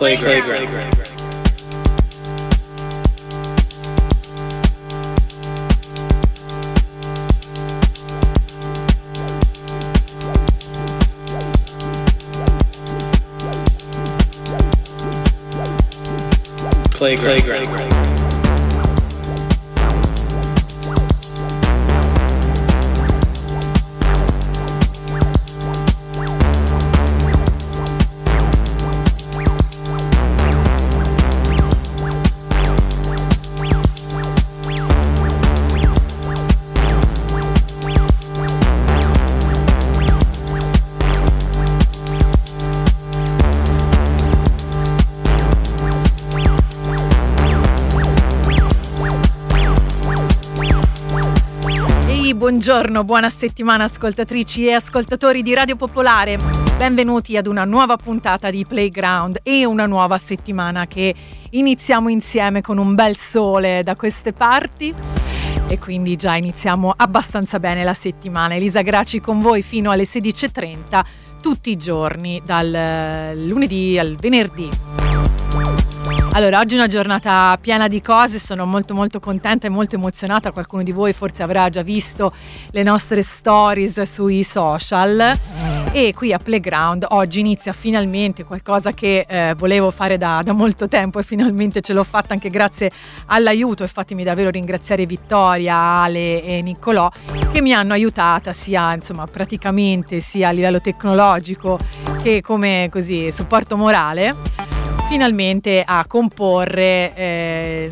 Playground. Playground. Buongiorno, buona settimana ascoltatrici e ascoltatori di Radio Popolare. Benvenuti ad una nuova puntata di Playground e una nuova settimana che iniziamo insieme con un bel sole da queste parti e quindi già iniziamo abbastanza bene la settimana. Elisa Graci con voi fino alle 16:30 tutti i giorni, dal lunedì al venerdì. Allora, oggi è una giornata piena di cose, sono molto contenta e molto emozionata. Qualcuno di voi forse avrà già visto le nostre stories sui social e qui a Playground oggi inizia finalmente qualcosa che volevo fare da molto tempo e finalmente ce l'ho fatta anche grazie all'aiuto, e fatemi davvero ringraziare Vittoria, Ale e Niccolò che mi hanno aiutata sia praticamente sia a livello tecnologico che come così supporto morale finalmente a comporre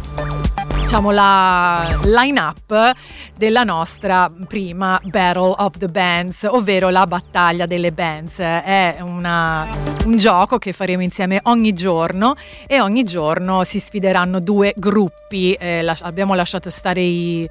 la line-up della nostra prima Battle of the Bands, ovvero la battaglia delle bands. È un gioco che faremo insieme ogni giorno e ogni giorno si sfideranno due gruppi. Abbiamo lasciato stare i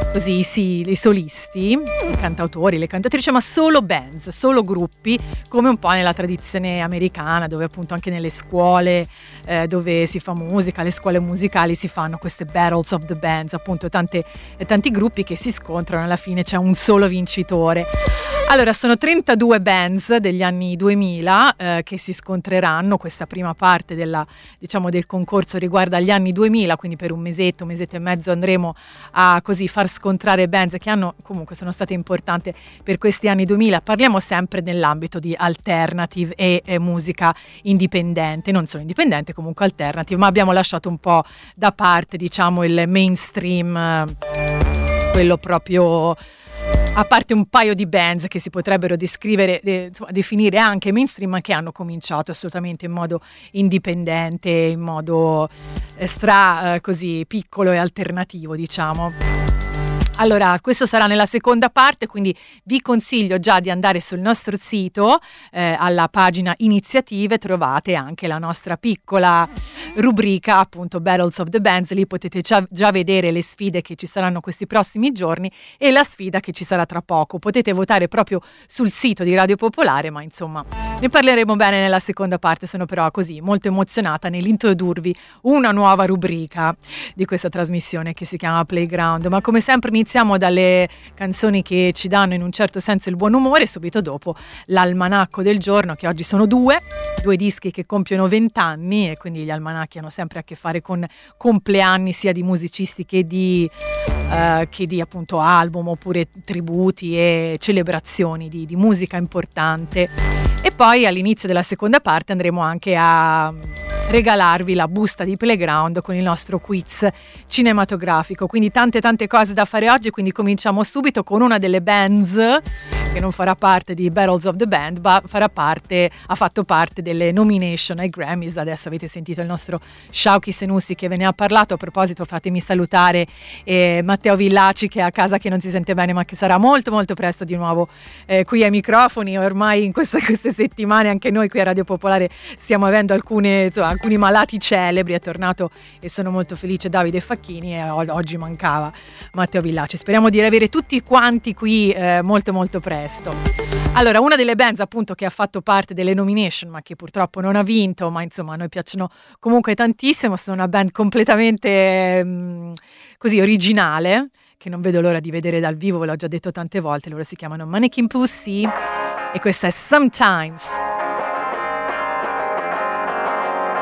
solisti, i cantautori, le cantatrici, ma solo bands, solo gruppi, come un po' nella tradizione americana, dove appunto anche nelle scuole dove si fa musica, le scuole musicali si fanno queste battles of the bands, appunto tanti gruppi che si scontrano, alla fine c'è un solo vincitore. Allora, sono 32 bands degli anni 2000 che si scontreranno. Questa prima parte del concorso riguarda gli anni 2000, quindi per un mesetto e mezzo andremo a così far scontrare bands che sono state importanti per questi anni 2000. Parliamo sempre nell'ambito di alternative e musica indipendente, non solo indipendente, comunque alternative, ma abbiamo lasciato un po' da parte il mainstream, quello proprio, a parte un paio di bands che si potrebbero definire anche mainstream, ma che hanno cominciato assolutamente in modo indipendente, in modo così piccolo e alternativo, Allora, questo sarà nella seconda parte, quindi vi consiglio già di andare sul nostro sito, alla pagina iniziative, trovate anche la nostra piccola rubrica, appunto Battles of the Bands. Lì potete già vedere le sfide che ci saranno questi prossimi giorni e la sfida che ci sarà tra poco. Potete votare proprio sul sito di Radio Popolare, ma ne parleremo bene nella seconda parte. Sono però così molto emozionata nell'introdurvi una nuova rubrica di questa trasmissione che si chiama Playground, ma come sempre iniziamo dalle canzoni che ci danno in un certo senso il buon umore, subito dopo l'almanacco del giorno, che oggi sono due dischi che compiono 20 anni, e quindi gli almanacchi hanno sempre a che fare con compleanni sia di musicisti che di appunto album, oppure tributi e celebrazioni di musica importante. E poi all'inizio della seconda parte andremo anche a regalarvi la busta di Playground con il nostro quiz cinematografico, quindi tante cose da fare oggi. Quindi cominciamo subito con una delle bands che non farà parte di Battles of the Band, ma ha fatto parte delle nomination ai Grammys. Adesso avete sentito il nostro Shauki Senussi che ve ne ha parlato. A proposito, fatemi salutare Matteo Villaci, che è a casa, che non si sente bene, ma che sarà molto presto di nuovo qui ai microfoni. Ormai in queste settimane anche noi qui a Radio Popolare stiamo avendo alcuni malati celebri. È tornato e sono molto felice Davide Facchini, e oggi mancava Matteo Villaci. Speriamo di avere tutti quanti qui molto presto. Allora, una delle bands appunto che ha fatto parte delle nomination, ma che purtroppo non ha vinto, ma a noi piacciono comunque tantissimo, sono una band completamente così originale, che non vedo l'ora di vedere dal vivo, ve l'ho già detto tante volte. Loro si chiamano Mannequin Pussy e questa è Sometimes.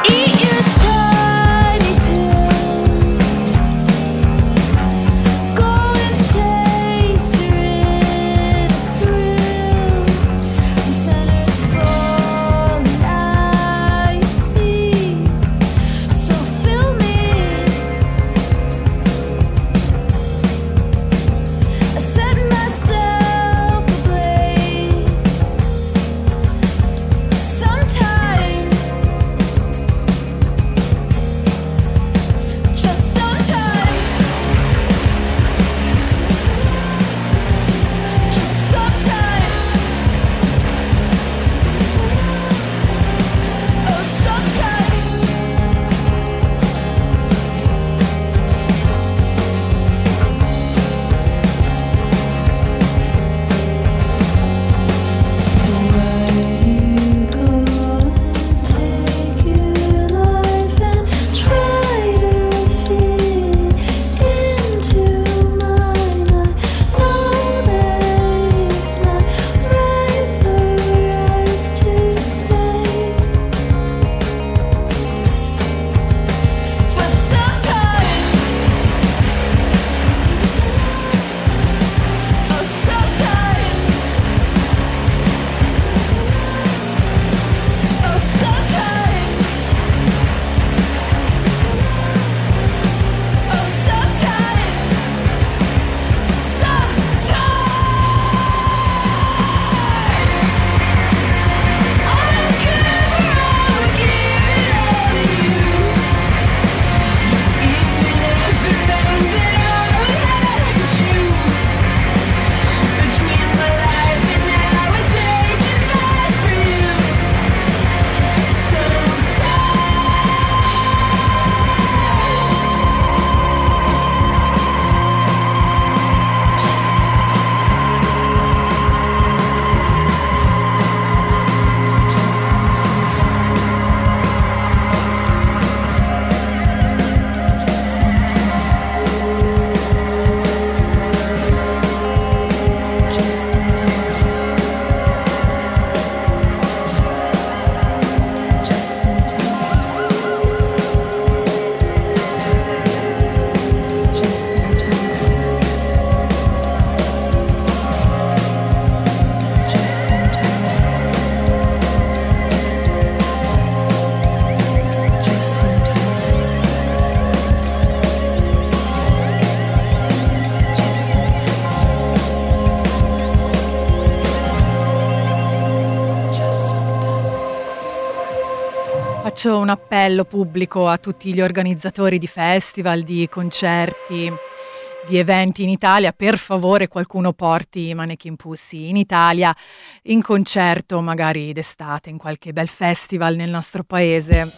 Faccio un appello pubblico a tutti gli organizzatori di festival, di concerti, di eventi in Italia. Per favore qualcuno porti Mannequin Pussy in Italia in concerto, magari d'estate, in qualche bel festival nel nostro paese.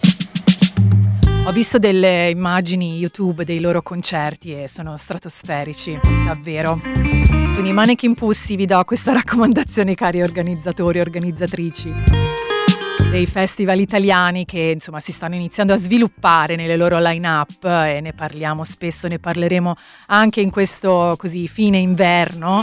Ho visto delle immagini YouTube dei loro concerti e sono stratosferici, davvero. Quindi Mannequin Pussy, vi do questa raccomandazione, cari organizzatori e organizzatrici dei festival italiani che insomma si stanno iniziando a sviluppare nelle loro line-up, e ne parliamo spesso, ne parleremo anche in questo così fine inverno,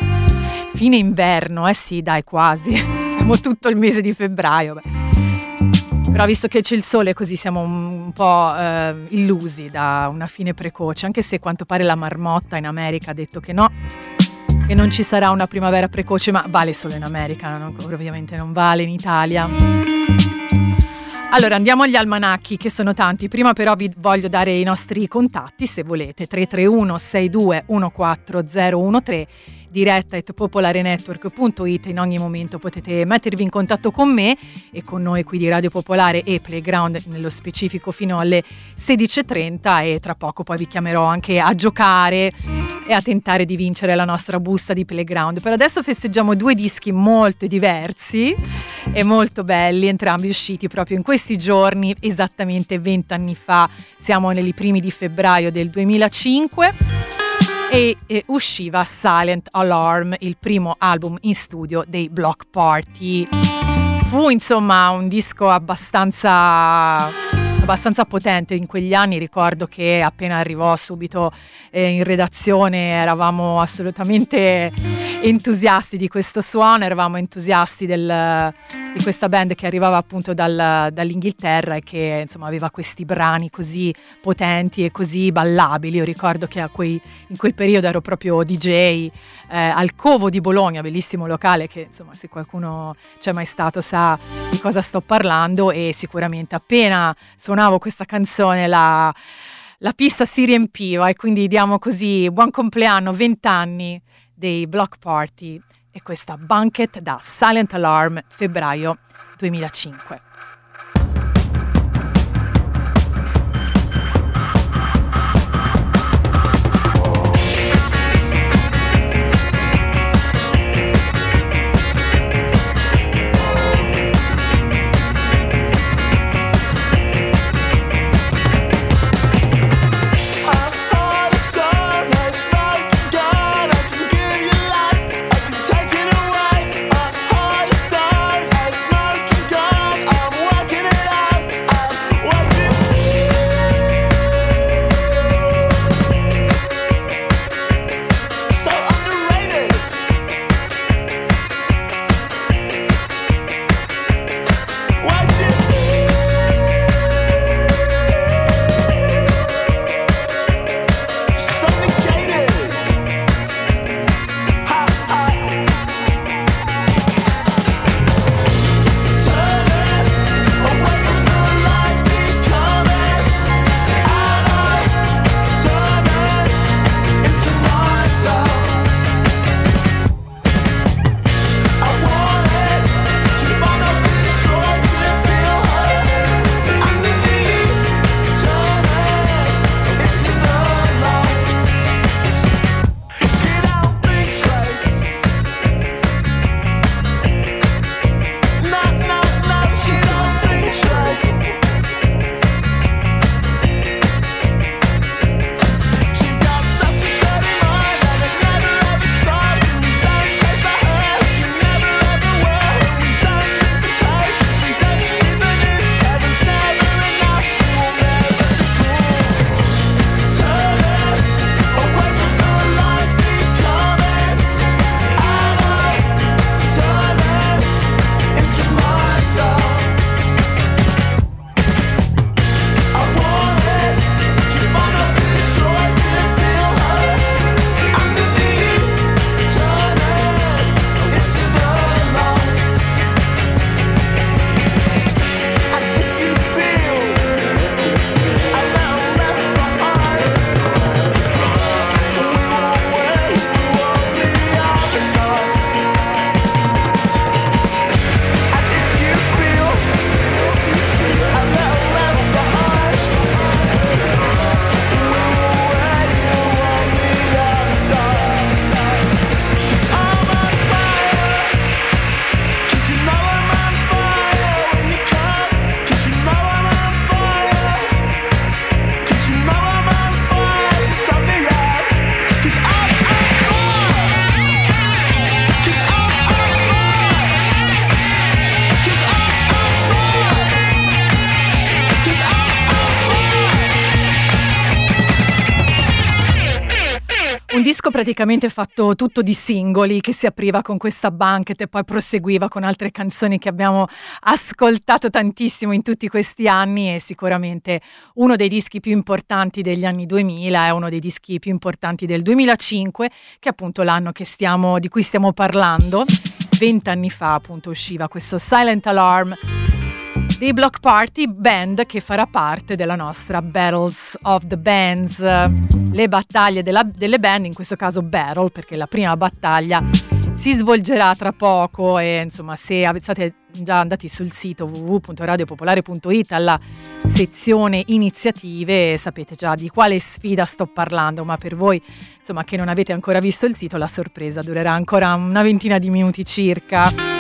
sì dai, quasi, abbiamo tutto il mese di febbraio, però visto che c'è il sole così siamo un po' illusi da una fine precoce, anche se a quanto pare la marmotta in America ha detto che no, che non ci sarà una primavera precoce, ma vale solo in America, ovviamente non vale in Italia. Allora andiamo agli almanacchi, che sono tanti. Prima però vi voglio dare i nostri contatti, se volete: 331 62 14013, diretta@popolarenetwork.it. In ogni momento potete mettervi in contatto con me e con noi qui di Radio Popolare e Playground, nello specifico fino alle 16:30, e tra poco poi vi chiamerò anche a giocare e a tentare di vincere la nostra busta di Playground. Per adesso festeggiamo due dischi molto diversi e molto belli, entrambi usciti proprio in questi giorni, esattamente 20 anni fa. Siamo nei primi di febbraio del 2005 e usciva Silent Alarm, il primo album in studio dei Bloc Party. Fu insomma un disco abbastanza potente in quegli anni. Ricordo che appena arrivò subito in redazione eravamo assolutamente entusiasti di questo suono, eravamo entusiasti di questa band che arrivava appunto dall'Inghilterra e che insomma aveva questi brani così potenti e così ballabili. Io ricordo che in quel periodo ero proprio DJ al Covo di Bologna, bellissimo locale che insomma se qualcuno c'è mai stato sa di cosa sto parlando, e sicuramente appena suonavo questa canzone la pista si riempiva, e quindi diamo così buon compleanno, 20 anni dei Block Party e questa Bunket da Silent Alarm, febbraio 2005. disco praticamente fatto tutto di singoli, che si apriva con questa Bunket e poi proseguiva con altre canzoni che abbiamo ascoltato tantissimo in tutti questi anni. È sicuramente uno dei dischi più importanti degli anni 2000, è uno dei dischi più importanti del 2005, che è appunto l'anno di cui stiamo parlando. 20 anni fa appunto usciva questo Silent Alarm dei Block Party, band che farà parte della nostra Battles of the Bands, le battaglie delle band, in questo caso battle, perché la prima battaglia si svolgerà tra poco. E insomma, se siete già andati sul sito www.radiopopolare.it alla sezione iniziative, sapete già di quale sfida sto parlando, ma per voi insomma che non avete ancora visto il sito, la sorpresa durerà ancora una ventina di minuti circa.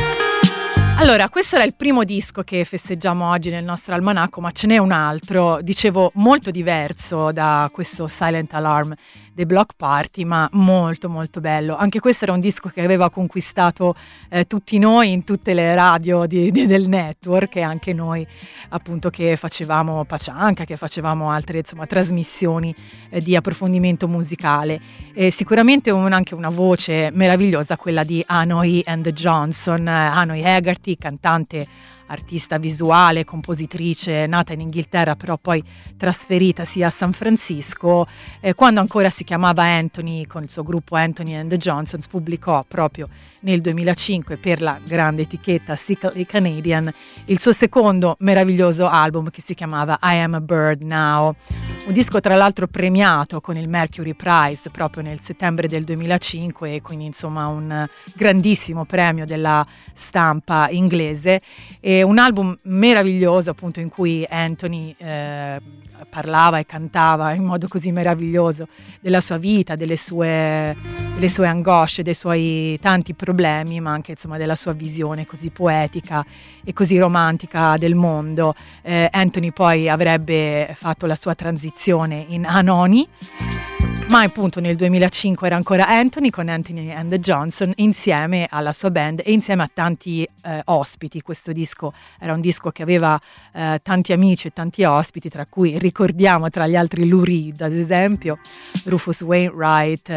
Allora, questo era il primo disco che festeggiamo oggi nel nostro almanacco, ma ce n'è un altro, dicevo, molto diverso da questo Silent Alarm dei Block Party, ma molto molto bello. Anche questo era un disco che aveva conquistato tutti noi in tutte le radio del network, e anche noi appunto che facevamo Pacianca, che facevamo altre insomma trasmissioni di approfondimento musicale. Sicuramente anche una voce meravigliosa, quella di Hanoi and the Johnson, Hanoi Hegarty, cantante, artista visuale, compositrice, nata in Inghilterra però poi trasferitasi a San Francisco, quando ancora si chiamava Anthony, con il suo gruppo Anthony and the Johnsons, pubblicò proprio nel 2005 per la grande etichetta Secretly Canadian il suo secondo meraviglioso album che si chiamava I Am a Bird Now, un disco tra l'altro premiato con il Mercury Prize proprio nel settembre del 2005, e quindi insomma un grandissimo premio della stampa inglese. E un album meraviglioso appunto in cui Anthony parlava e cantava in modo così meraviglioso della sua vita, delle sue angosce, dei suoi tanti problemi, ma anche insomma della sua visione così poetica e così romantica del mondo. Anthony poi avrebbe fatto la sua transizione in Hanoni, ma appunto nel 2005 era ancora Anthony con Anthony and the Johnson, insieme alla sua band e insieme a tanti ospiti. Questo disco era un disco che aveva tanti amici e tanti ospiti, tra cui ricordiamo tra gli altri Lou Reed ad esempio, Rufus Wainwright,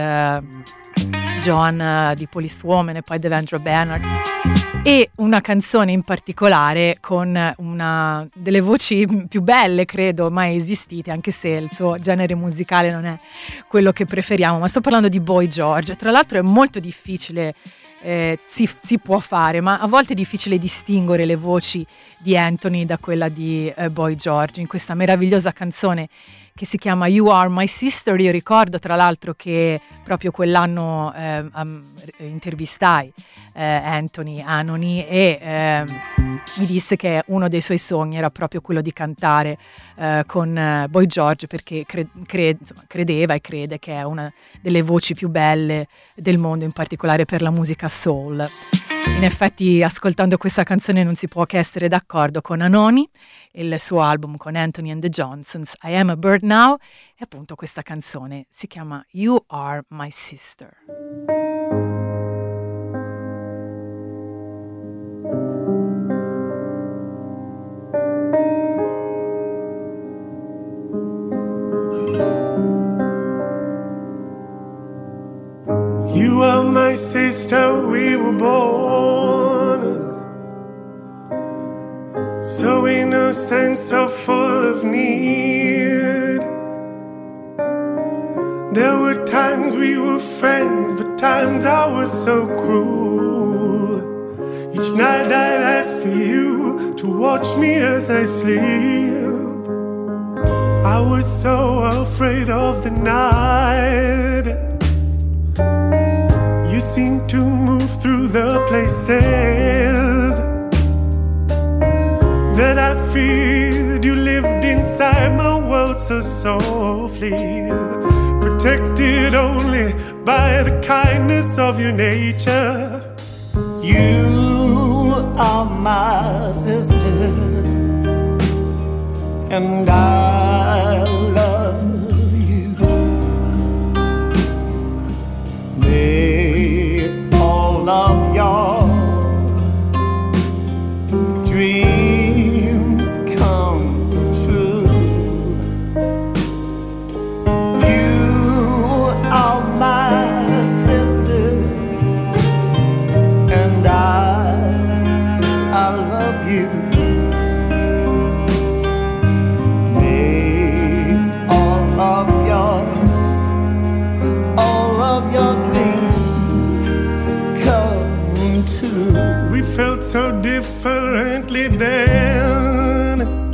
John di Police Woman e poi Devendra Banhart, e una canzone in particolare con una delle voci più belle credo mai esistite, anche se il suo genere musicale non è quello che preferiamo, ma sto parlando di Boy George. Tra l'altro è molto difficile, si può fare, ma a volte è difficile distinguere le voci di Anthony da quella di Boy George in questa meravigliosa canzone che si chiama You Are My Sister. Io ricordo tra l'altro che proprio quell'anno intervistai Anthony Hanoni e mi disse che uno dei suoi sogni era proprio quello di cantare con Boy George, perché credeva e crede che è una delle voci più belle del mondo, in particolare per la musica soul. In effetti, ascoltando questa canzone non si può che essere d'accordo con Hanoni, il suo album con Anthony and the Johnsons, I Am a Bird Now, e appunto questa canzone si chiama You Are My Sister. You are my sister, we were born so innocent, so full of need. There were times we were friends, but times I was so cruel. Each night I'd ask for you to watch me as I sleep. I was so afraid of the night. You seemed to move through the places that I feared. You lived inside my world so softly, protected only by the kindness of your nature. You are my sister, and I love you. May all of your dreams come true. You are my sister, and I love you. May all of your dreams come true. We felt so differently then,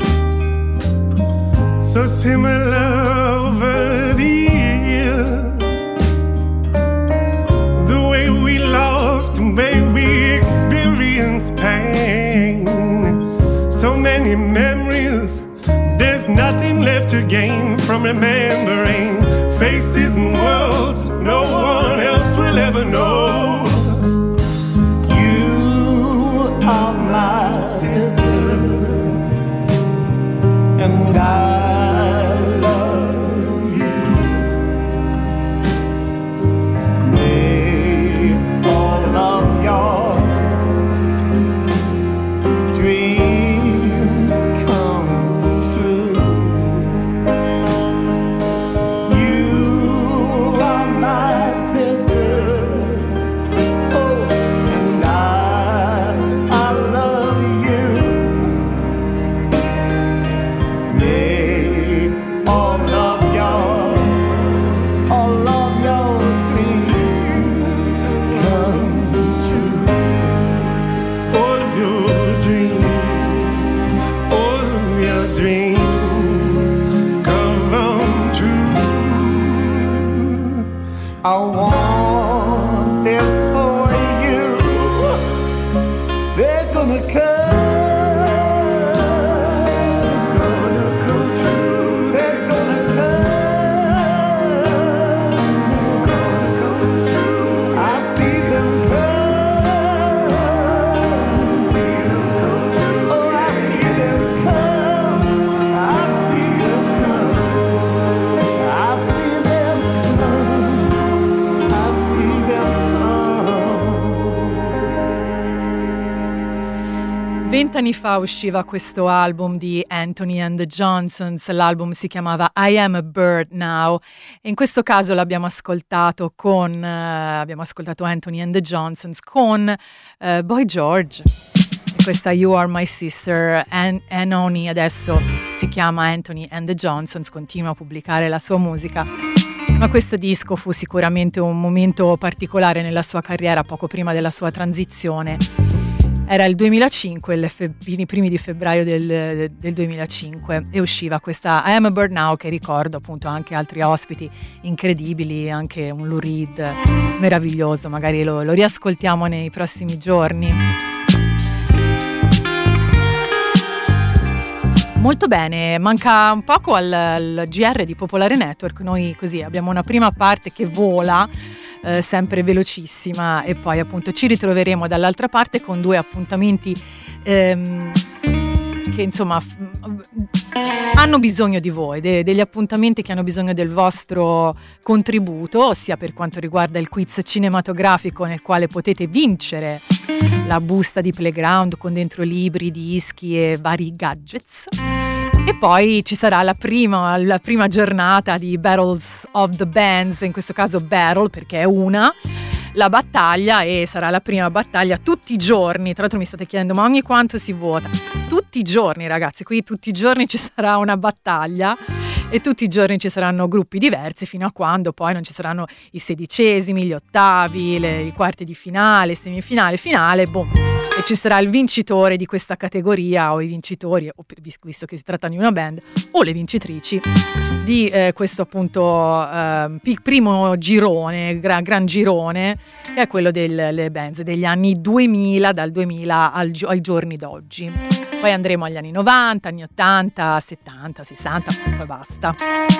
so similar over the years. The way we loved, the way we experienced pain. So many memories, there's nothing left to gain from remembering faces and worlds no one else will ever know. You are my sister, and I love you. 20 anni fa usciva questo album di Anthony and the Johnsons, l'album si chiamava I Am a Bird Now e in questo caso l'abbiamo ascoltato abbiamo ascoltato Anthony and the Johnsons con Boy George. E questa You Are My Sister, Anthony adesso si chiama Anthony and the Johnsons, continua a pubblicare la sua musica. Ma questo disco fu sicuramente un momento particolare nella sua carriera poco prima della sua transizione. Era il 2005, i primi di febbraio del 2005 e usciva questa I Am a Bird Now, che ricordo appunto anche altri ospiti incredibili, anche un Lou Reed meraviglioso, magari lo riascoltiamo nei prossimi giorni. Molto bene, manca un poco al GR di Popolare Network, noi così abbiamo una prima parte che vola, sempre velocissima, e poi appunto ci ritroveremo dall'altra parte con due appuntamenti che insomma hanno bisogno di voi, degli appuntamenti che hanno bisogno del vostro contributo, ossia per quanto riguarda il quiz cinematografico nel quale potete vincere la busta di Playground con dentro libri, dischi e vari gadgets. E poi ci sarà la prima giornata di Battles of the Bands, in questo caso Battle perché è la battaglia, e sarà la prima battaglia tutti i giorni. Tra l'altro mi state chiedendo ma ogni quanto si vota? Tutti i giorni, ragazzi, qui tutti i giorni ci sarà una battaglia e tutti i giorni ci saranno gruppi diversi fino a quando poi non ci saranno i sedicesimi, gli ottavi, i quarti di finale, semifinale, finale, boom. E ci sarà il vincitore di questa categoria, o i vincitori, o visto che si tratta di una band, o le vincitrici di questo appunto primo girone, gran girone, che è quello delle bands degli anni 2000, dal 2000 ai giorni d'oggi. Poi andremo agli anni 90, anni 80, 70, 60, poi basta.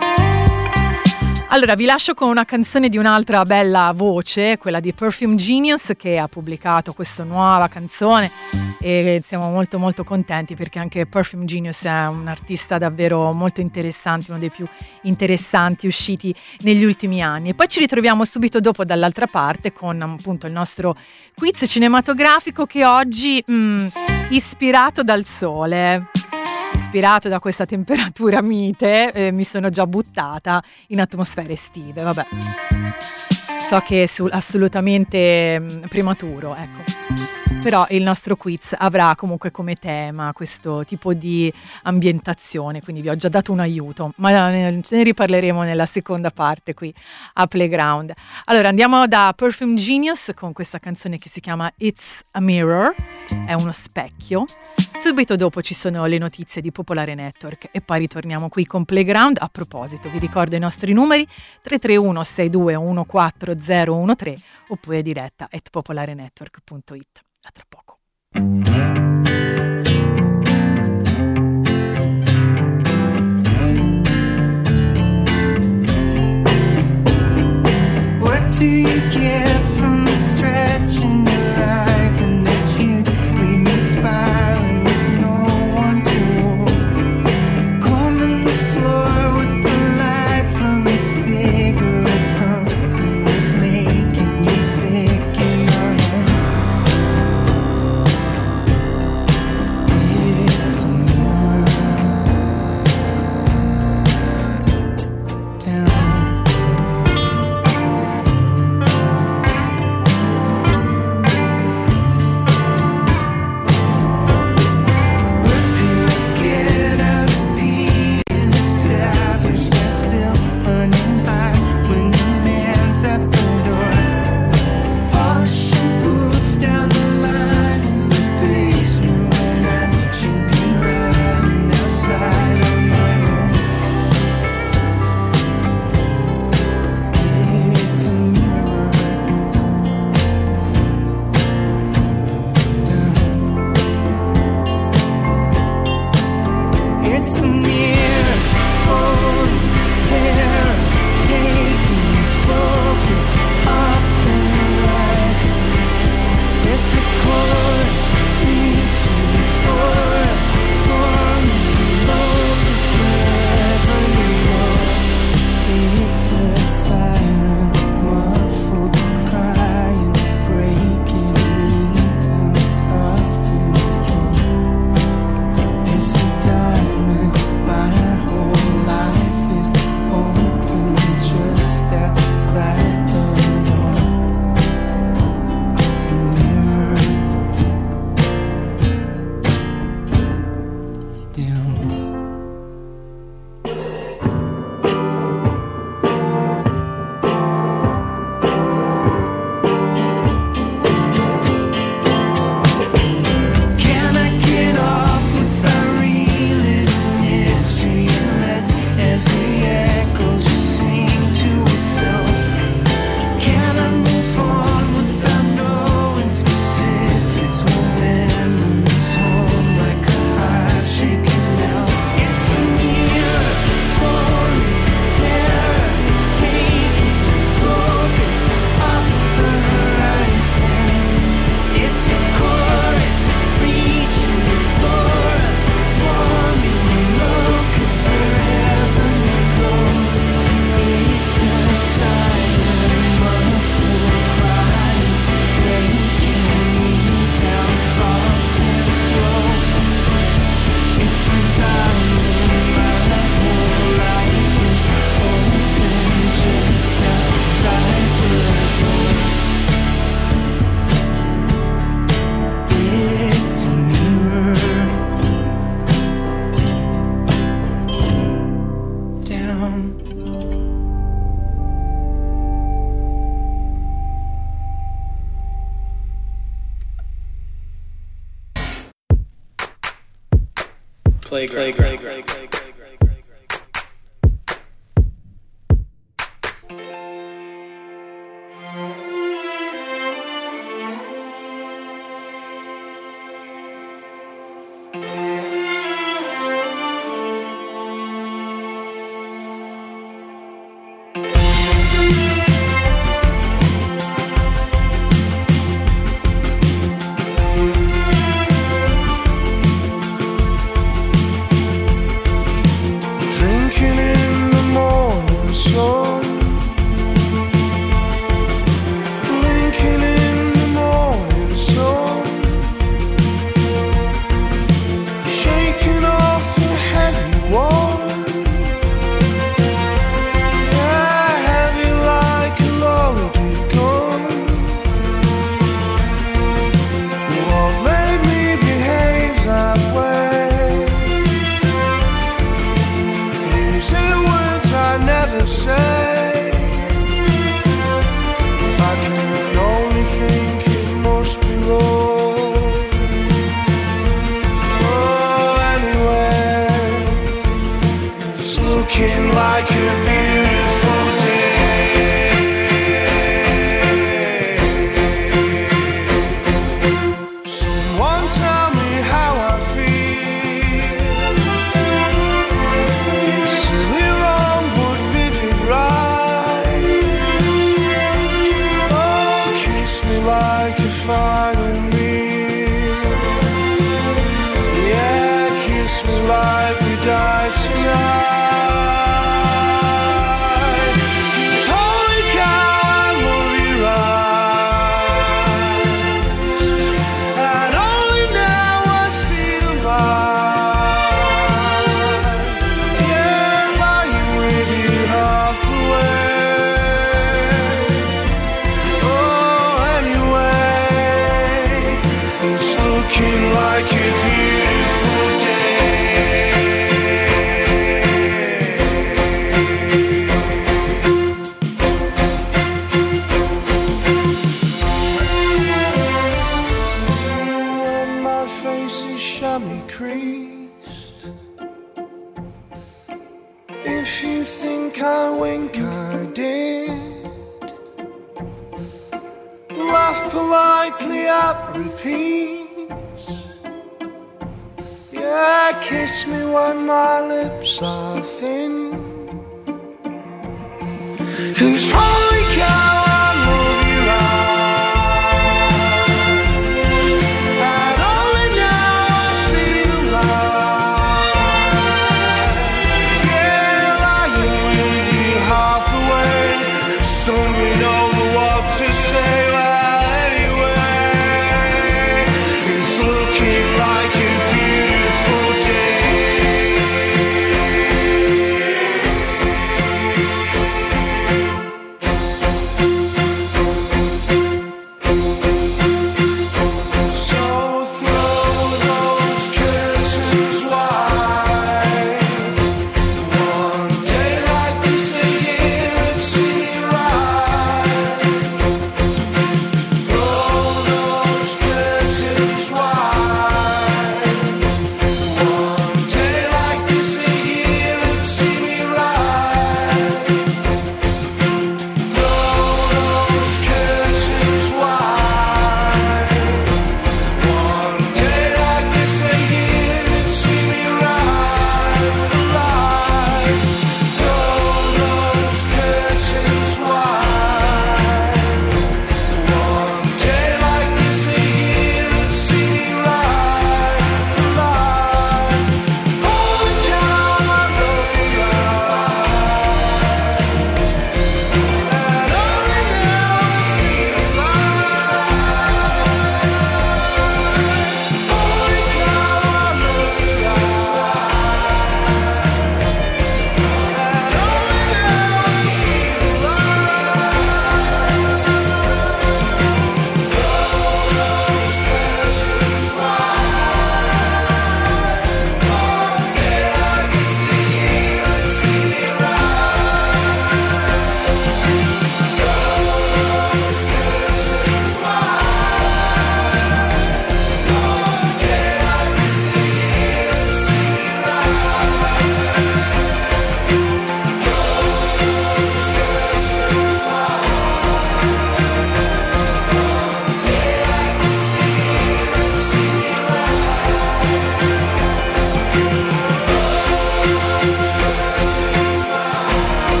Allora vi lascio con una canzone di un'altra bella voce, quella di Perfume Genius, che ha pubblicato questa nuova canzone e siamo molto molto contenti perché anche Perfume Genius è un artista davvero molto interessante, uno dei più interessanti usciti negli ultimi anni. E poi ci ritroviamo subito dopo dall'altra parte con appunto il nostro quiz cinematografico, che oggi ispirato dal sole, ispirato da questa temperatura mite, mi sono già buttata in atmosfere estive, vabbè. So che è assolutamente prematuro, ecco. Però il nostro quiz avrà comunque come tema questo tipo di ambientazione, quindi vi ho già dato un aiuto, ma ne riparleremo nella seconda parte qui a Playground. Allora andiamo da Perfume Genius con questa canzone che si chiama It's a Mirror, è uno specchio. Subito dopo ci sono le notizie di Popolare Network e poi ritorniamo qui con Playground. A proposito, vi ricordo i nostri numeri 331 62 14013 oppure diretta @popolarenetwork.it. A tra poco. What do you get from the stretch in your eyes and that you leave me spiraling with no one to hold? Combing the floor with the light from a cigarette, something was making you sick in your home. It's a mirror down.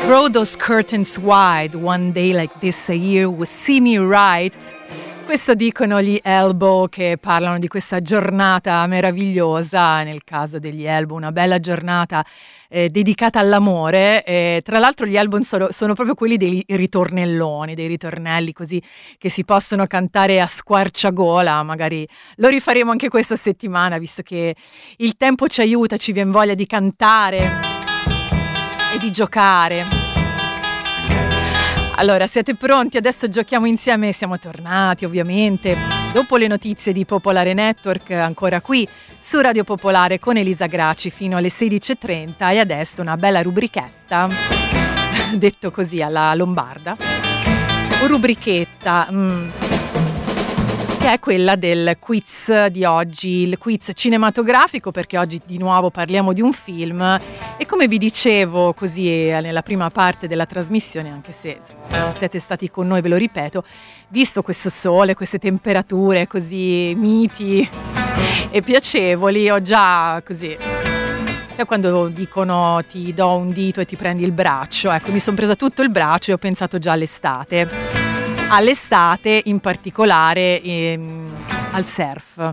Throw those curtains wide, one day like this a year will see me right. Questo dicono gli Elbow, che parlano di questa giornata meravigliosa, nel caso degli Elbow una bella giornata dedicata all'amore. Tra l'altro gli Elbow sono proprio quelli dei ritornelloni, dei ritornelli così che si possono cantare a squarciagola. Magari lo rifaremo anche questa settimana, visto che il tempo ci aiuta, ci viene voglia di cantare e di giocare. Allora, siete pronti? Adesso giochiamo insieme, siamo tornati ovviamente dopo le notizie di Popolare Network, ancora qui su Radio Popolare con Elisa Graci fino alle 16:30 e adesso una bella rubrichetta, detto così alla lombarda, rubrichetta che è quella del quiz di oggi, il quiz cinematografico, perché oggi di nuovo parliamo di un film e come vi dicevo così nella prima parte della trasmissione, anche se non siete stati con noi ve lo ripeto, visto questo sole, queste temperature così miti e piacevoli, ho già così, sai quando dicono ti do un dito e ti prendi il braccio, ecco mi sono presa tutto il braccio e ho pensato già all'estate, in particolare al surf.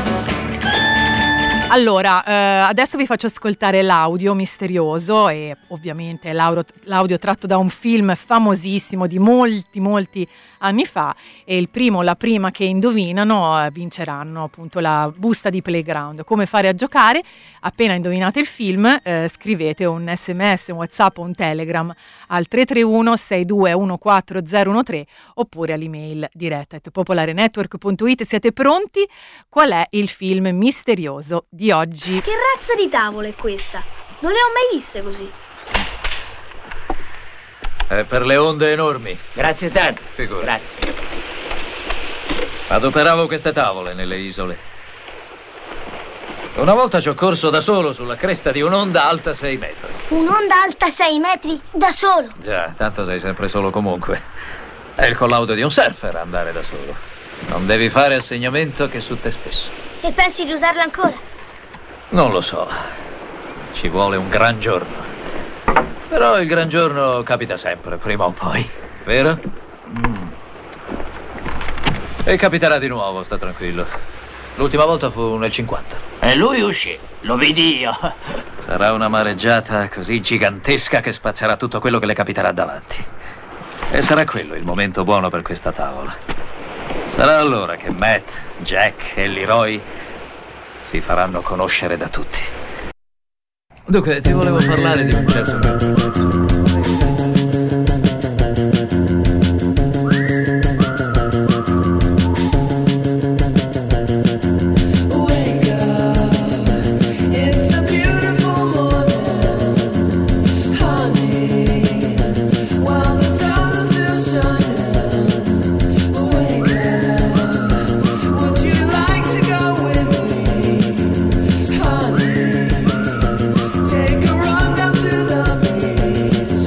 Allora, adesso vi faccio ascoltare l'audio misterioso e ovviamente l'audio tratto da un film famosissimo di molti anni fa e il primo o la prima che indovinano vinceranno appunto la busta di Playground. Come fare a giocare? Appena indovinate il film scrivete un SMS, un WhatsApp o un Telegram al 331 6214013 oppure all'email diretta@popolarenetwork.it. Siete pronti? Qual è il film misterioso di oggi? Che razza di tavola è questa? Non le ho mai viste così. È per le onde enormi. Grazie tanto. Figurati. Grazie. Adoperavo queste tavole nelle isole. Una volta ci ho corso da solo sulla cresta di un'onda alta 6 metri. Un'onda alta 6 metri da solo? Già, tanto sei sempre solo comunque. È il collaudo di un surfer andare da solo. Non devi fare assegnamento che su te stesso. E pensi di usarla ancora? Non lo so. Ci vuole un gran giorno. Però il gran giorno capita sempre, prima o poi. Vero? E capiterà di nuovo, sta tranquillo. L'ultima volta fu nel 50. E lui uscì, lo vidi io. Sarà una mareggiata così gigantesca che spazzerà tutto quello che le capiterà davanti. E sarà quello il momento buono per questa tavola. Sarà allora che Matt, Jack e Leroy si faranno conoscere da tutti. Dunque, ti volevo parlare di un certo personaggio. Take a run down to the beach.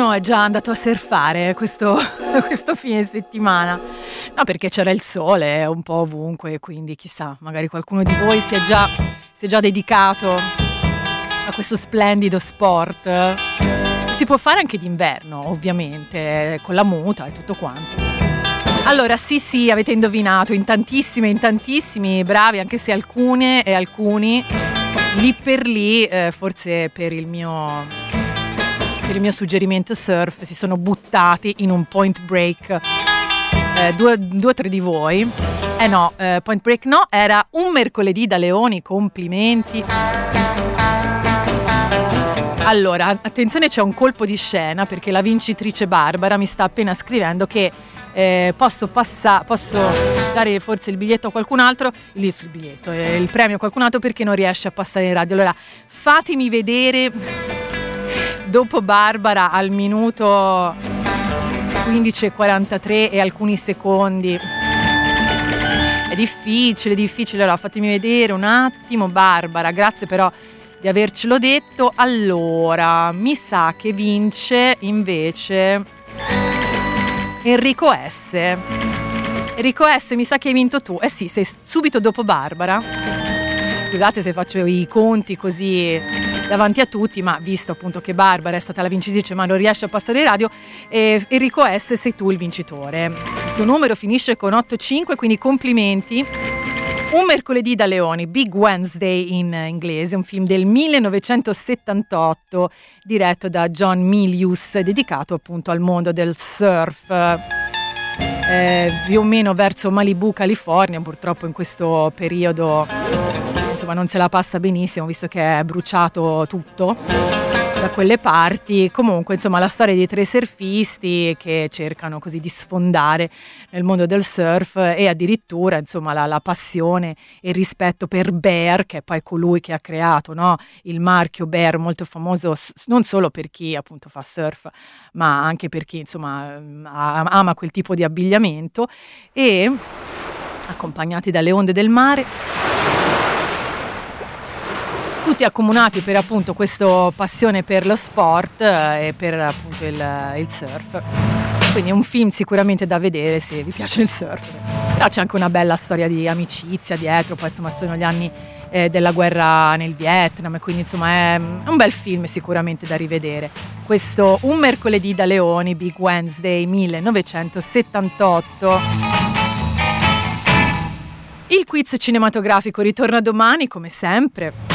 qualcuno è già andato a surfare questo fine settimana? No, perché c'era il sole un po' ovunque, quindi chissà, magari qualcuno di voi si è già dedicato a questo splendido sport. Si può fare anche d'inverno, ovviamente, con la muta e tutto quanto. Allora, sì, avete indovinato, in tantissimi, bravi, anche se alcune e alcuni, lì per lì, forse per il mio suggerimento surf, si sono buttati in un point break. Due o tre di voi. No, point break no, era un mercoledì da Leoni, complimenti. Allora, attenzione, c'è un colpo di scena perché la vincitrice Barbara mi sta appena scrivendo che posso dare forse il biglietto a qualcun altro, il premio a qualcun altro perché non riesce a passare in radio. Allora, fatemi vedere dopo Barbara al minuto 15:43 e alcuni secondi. È difficile. Allora, fatemi vedere un attimo. Barbara, grazie però di avercelo detto. Allora, mi sa che vince invece Enrico S. Enrico S, mi sa che hai vinto tu. Sì, sei subito dopo Barbara. Scusate se faccio i conti così davanti a tutti, ma visto appunto che Barbara è stata la vincitrice ma non riesce a passare in radio, Enrico S, sei tu il vincitore. Il tuo numero finisce con 85, quindi complimenti. Un mercoledì da Leoni, Big Wednesday in inglese, un film del 1978 diretto da John Milius, dedicato appunto al mondo del surf, più o meno verso Malibu, California. Purtroppo in questo periodo insomma non se la passa benissimo, visto che è bruciato tutto da quelle parti. Comunque, insomma, la storia di tre surfisti che cercano così di sfondare nel mondo del surf e addirittura, insomma, la passione e il rispetto per Bear, che è poi colui che ha creato, no, il marchio Bear, molto famoso non solo per chi appunto fa surf, ma anche per chi, insomma, ama quel tipo di abbigliamento, e accompagnati dalle onde del mare, tutti accomunati per appunto questa passione per lo sport e per appunto il surf. Quindi è un film sicuramente da vedere se vi piace il surf. Però c'è anche una bella storia di amicizia dietro, poi insomma sono gli anni della guerra nel Vietnam, quindi insomma è un bel film sicuramente da rivedere. Questo Un mercoledì da Leoni, Big Wednesday 1978. Il quiz cinematografico ritorna domani come sempre.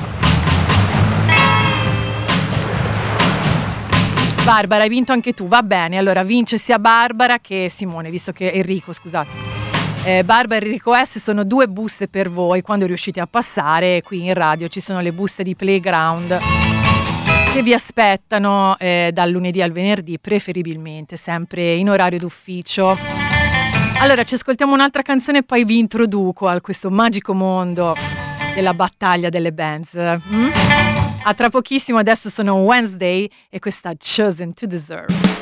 Barbara, hai vinto anche tu, va bene, allora vince sia Barbara che Simone, visto che Enrico, scusate. Barbara e Enrico S sono 2 buste per voi quando riuscite a passare. Qui in radio ci sono le buste di Playground che vi aspettano dal lunedì al venerdì, preferibilmente sempre in orario d'ufficio. Allora ci ascoltiamo un'altra canzone e poi vi introduco a questo magico mondo della battaglia delle bands. A tra pochissimo, adesso sono Wednesday e questa Chosen to Deserve.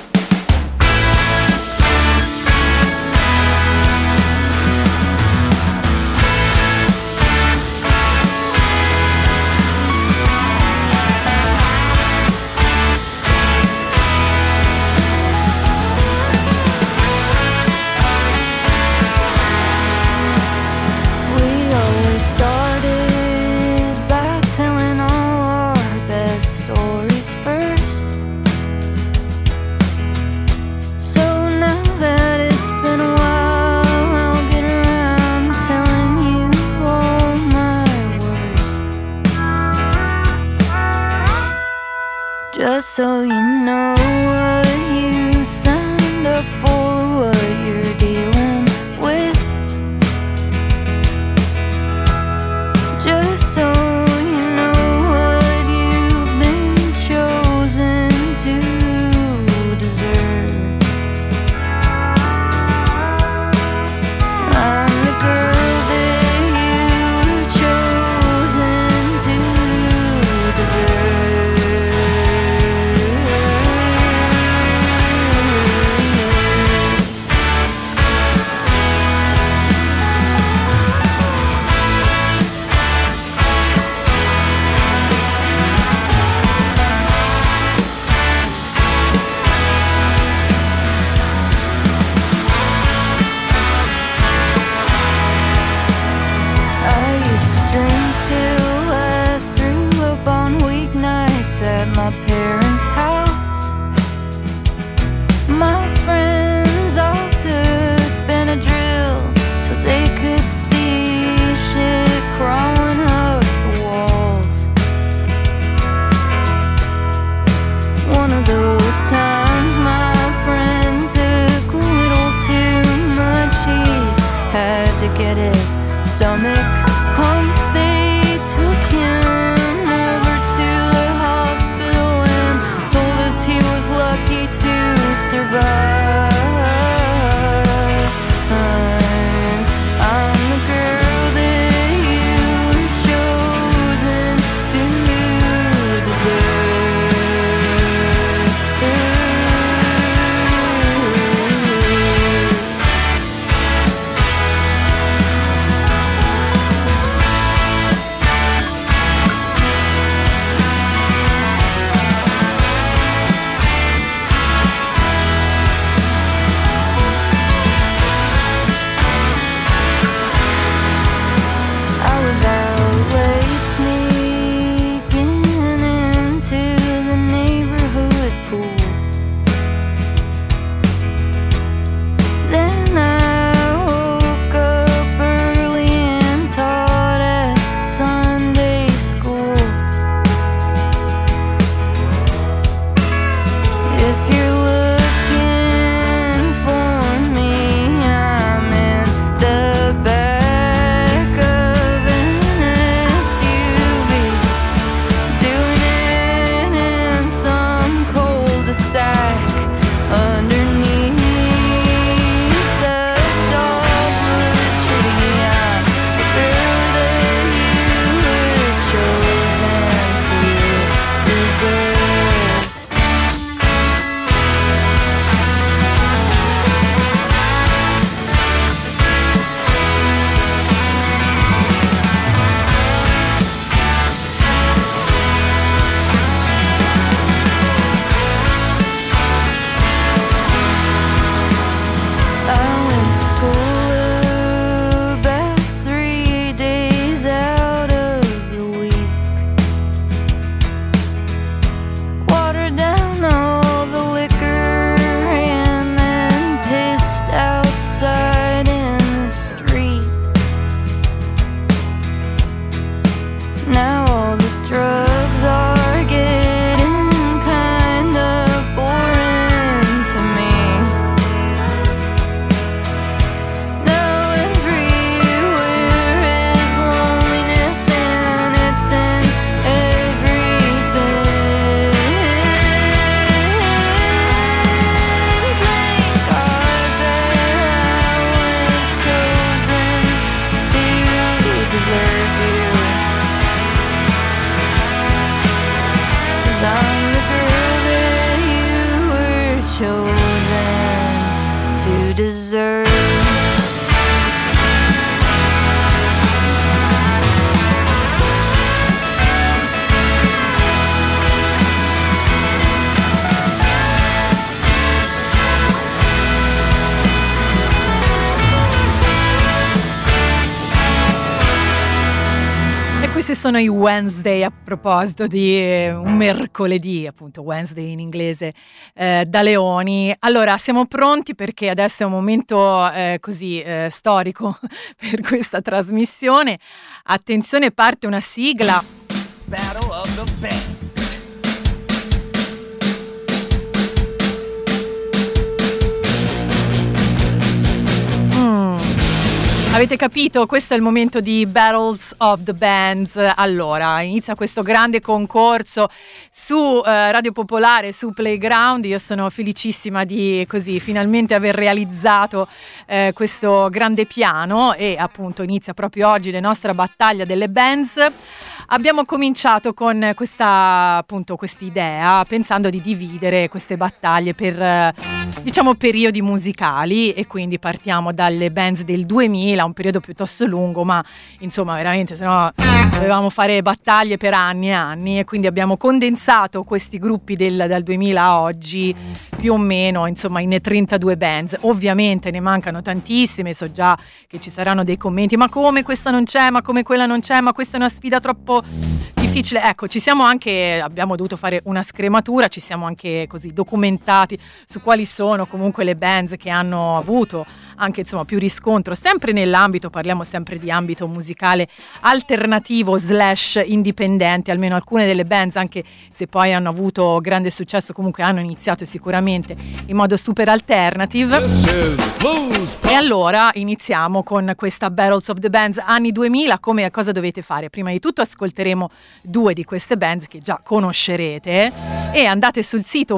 Just so you know what you signed up for, what you're dealing with. Just so you know what you've been chosen to deserve. I'm the girl that you've chosen to deserve. sono i Wednesday, a proposito di un mercoledì, appunto Wednesday in inglese, da Leoni. Allora, siamo pronti perché adesso è un momento storico per questa trasmissione. Attenzione, parte una sigla. Battle of the Bands. Avete capito? Questo è il momento di Battles of the Bands. Allora, inizia questo grande concorso su Radio Popolare, su Playground. Io sono felicissima di finalmente aver realizzato questo grande piano e appunto inizia proprio oggi la nostra battaglia delle bands. Abbiamo cominciato con quest'idea, pensando di dividere queste battaglie per periodi musicali, e quindi partiamo dalle bands del 2000, un periodo piuttosto lungo, ma insomma veramente sennò dovevamo fare battaglie per anni e anni, e quindi abbiamo condensato questi gruppi dal 2000 a oggi più o meno insomma in 32 bands. Ovviamente ne mancano tantissime, so già che ci saranno dei commenti: ma come questa non c'è, ma come quella non c'è, ma questa è una sfida troppo difficile. Ecco, abbiamo dovuto fare una scrematura, ci siamo anche documentati su quali sono comunque le bands che hanno avuto anche insomma più riscontro, sempre nell'ambito, parliamo sempre di ambito musicale alternativo / indipendente. Almeno alcune delle bands, anche se poi hanno avuto grande successo, comunque hanno iniziato sicuramente in modo super alternative. E allora iniziamo con questa Battles of the Bands anni 2000. Cosa dovete fare? Prima di tutto ascolteremo 2 di queste bands che già conoscerete, e andate sul sito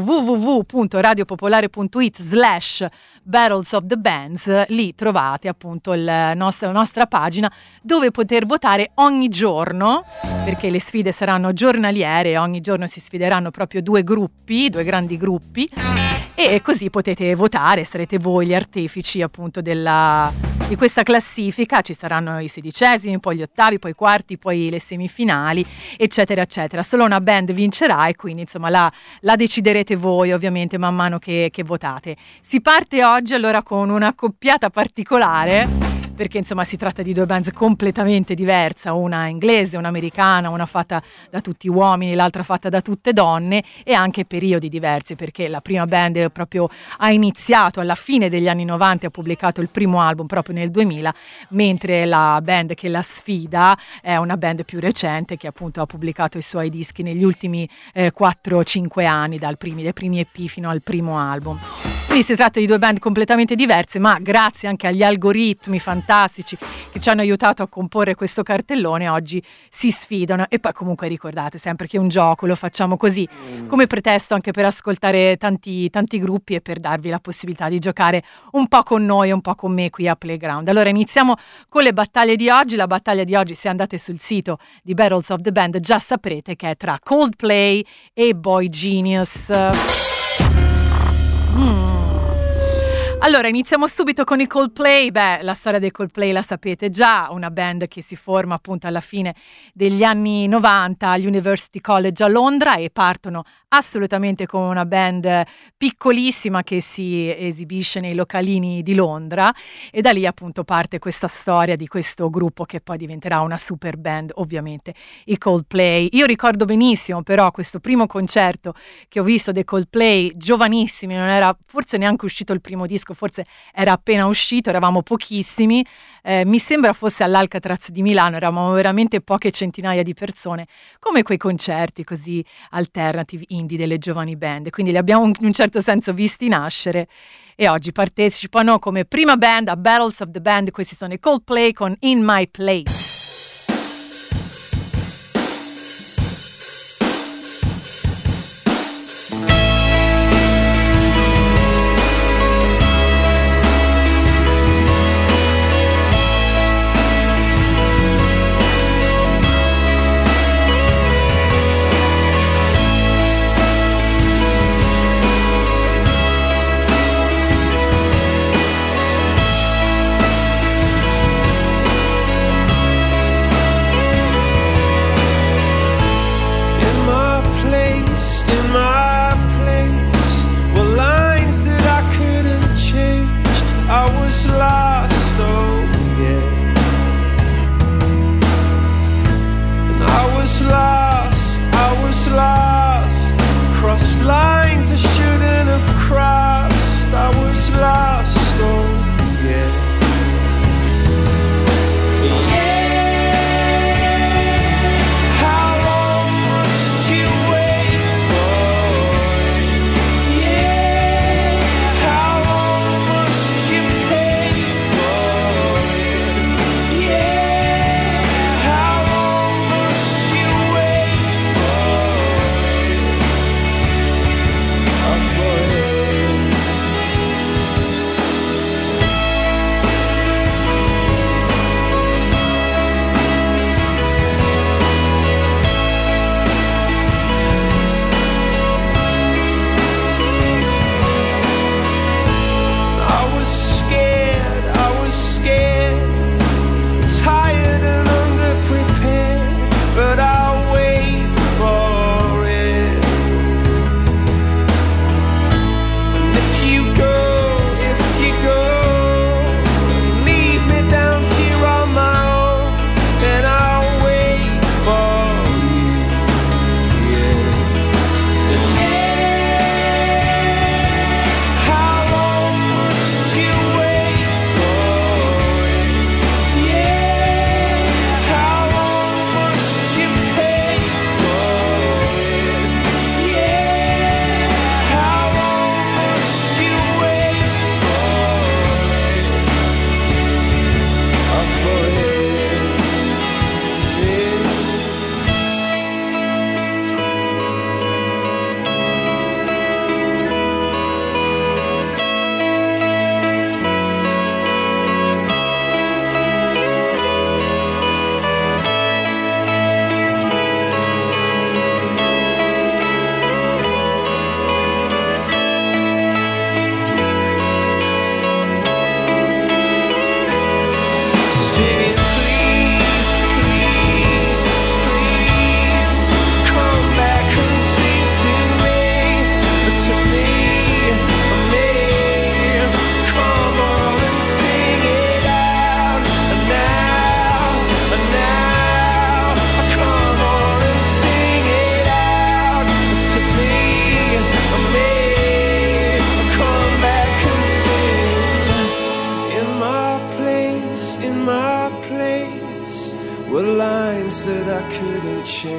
www.radiopopolare.it/Battles of the Bands. Lì trovate appunto la nostra pagina dove poter votare ogni giorno, perché le sfide saranno giornaliere, ogni giorno si sfideranno proprio 2 grandi gruppi, e così potete votare, sarete voi gli artefici appunto di questa classifica. Ci saranno i 16esimi, poi gli ottavi, poi i quarti, poi le semifinali, eccetera eccetera. Solo una band vincerà, e quindi insomma la deciderete voi ovviamente man mano che votate. Si parte oggi allora con una coppiata particolare, perché insomma si tratta di 2 bands completamente diverse, una inglese, una americana, una fatta da tutti uomini, l'altra fatta da tutte donne, e anche periodi diversi, perché la prima band proprio ha iniziato alla fine degli anni 90 e ha pubblicato il primo album proprio nel 2000, mentre la band che la sfida è una band più recente che appunto ha pubblicato i suoi dischi negli ultimi 4-5 anni, dai primi EP fino al primo album. Quindi si tratta di 2 band completamente diverse, ma grazie anche agli algoritmi fantastici che ci hanno aiutato a comporre questo cartellone, oggi si sfidano. E poi comunque ricordate sempre che è un gioco, lo facciamo così come pretesto anche per ascoltare tanti gruppi e per darvi la possibilità di giocare un po' con noi e un po' con me qui a Playground. Allora iniziamo con le battaglie di oggi. La battaglia di oggi, se andate sul sito di Battles of the Band, già saprete che è tra Coldplay e Boy Genius. Allora, iniziamo subito con i Coldplay. La storia dei Coldplay la sapete già, una band che si forma appunto alla fine degli anni 90 all'University College a Londra, e partono assolutamente come una band piccolissima che si esibisce nei localini di Londra, e da lì appunto parte questa storia di questo gruppo che poi diventerà una super band, ovviamente i Coldplay. Io ricordo benissimo però questo primo concerto che ho visto dei Coldplay, giovanissimi, non era forse neanche uscito il primo disco, forse era appena uscito, eravamo pochissimi, mi sembra fosse all'Alcatraz di Milano, eravamo veramente poche centinaia di persone, come quei concerti così alternative indie delle giovani band, quindi li abbiamo in un certo senso visti nascere, e oggi partecipano come prima band a Battles of the Band. Questi sono i Coldplay con In My Place.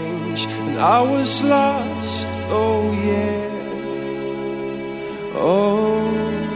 change, and I was lost, oh yeah, oh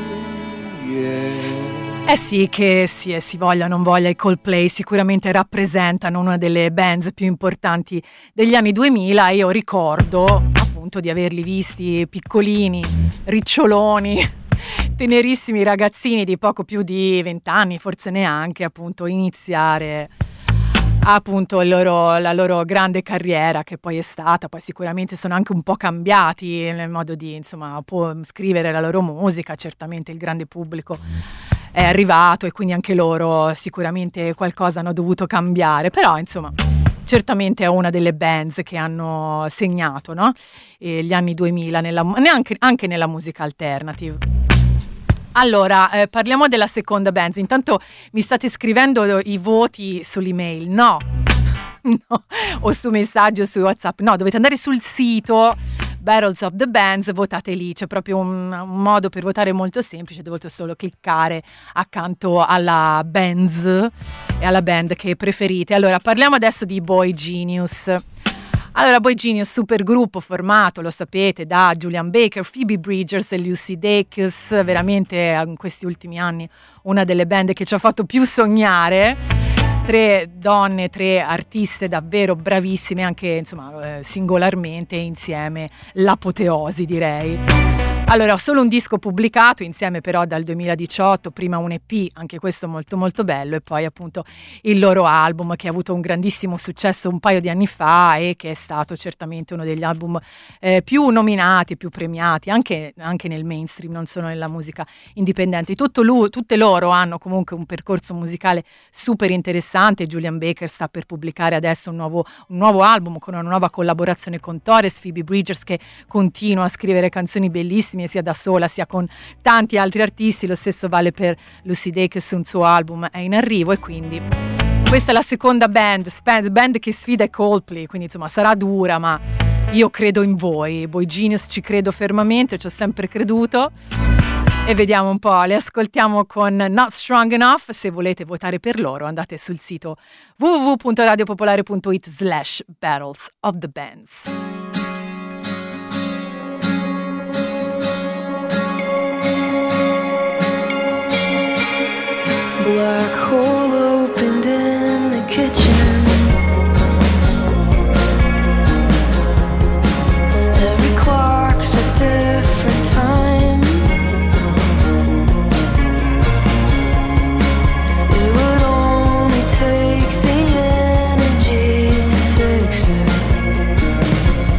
yeah. Sì, che si voglia o non voglia, i Coldplay sicuramente rappresentano una delle bands più importanti degli anni 2000. Io ricordo appunto di averli visti piccolini, riccioloni, tenerissimi ragazzini di poco più di 20 anni, forse neanche, appunto iniziare appunto la loro grande carriera, che poi è stata, poi sicuramente sono anche un po' cambiati nel modo di, insomma, scrivere la loro musica. Certamente il grande pubblico è arrivato e quindi anche loro sicuramente qualcosa hanno dovuto cambiare, però insomma certamente è una delle bands che hanno segnato, no? Gli anni 2000 anche nella musica alternative. Allora, parliamo della seconda band. Intanto mi state scrivendo i voti sull'email? No, o su messaggio o su WhatsApp. No, dovete andare sul sito Battles of the Bands, votate lì. C'è proprio un modo per votare molto semplice, dovete solo cliccare accanto alla bands e alla band che preferite. Allora, parliamo adesso di Boy Genius. Allora, Boy Genius, super gruppo formato, lo sapete, da Julian Baker, Phoebe Bridgers e Lucy Dacus, veramente in questi ultimi anni una delle band che ci ha fatto più sognare. 3 donne, 3 artiste davvero bravissime, anche insomma singolarmente e insieme, l'apoteosi, direi. Allora, solo un disco pubblicato insieme però dal 2018, prima un EP, anche questo molto molto bello, e poi appunto il loro album che ha avuto un grandissimo successo un paio di anni fa e che è stato certamente uno degli album più nominati, più premiati, anche nel mainstream, non solo nella musica indipendente. Tutte loro hanno comunque un percorso musicale super interessante. Julian Baker sta per pubblicare adesso un nuovo album con una nuova collaborazione con Torres, Phoebe Bridgers che continua a scrivere canzoni bellissime sia da sola sia con tanti altri artisti. Lo stesso vale per Lucy Dacus, un suo album è in arrivo, e quindi questa è la seconda band che sfida i Coldplay, quindi insomma sarà dura, ma io credo in voi, Boy Genius, ci credo fermamente, ci ho sempre creduto, e vediamo un po', le ascoltiamo con Not Strong Enough. Se volete votare per loro andate sul sito www.radiopopolare.it/Battles of the Bands. Black hole opened in the kitchen. Every clock's a different time. It would only take the energy to fix it.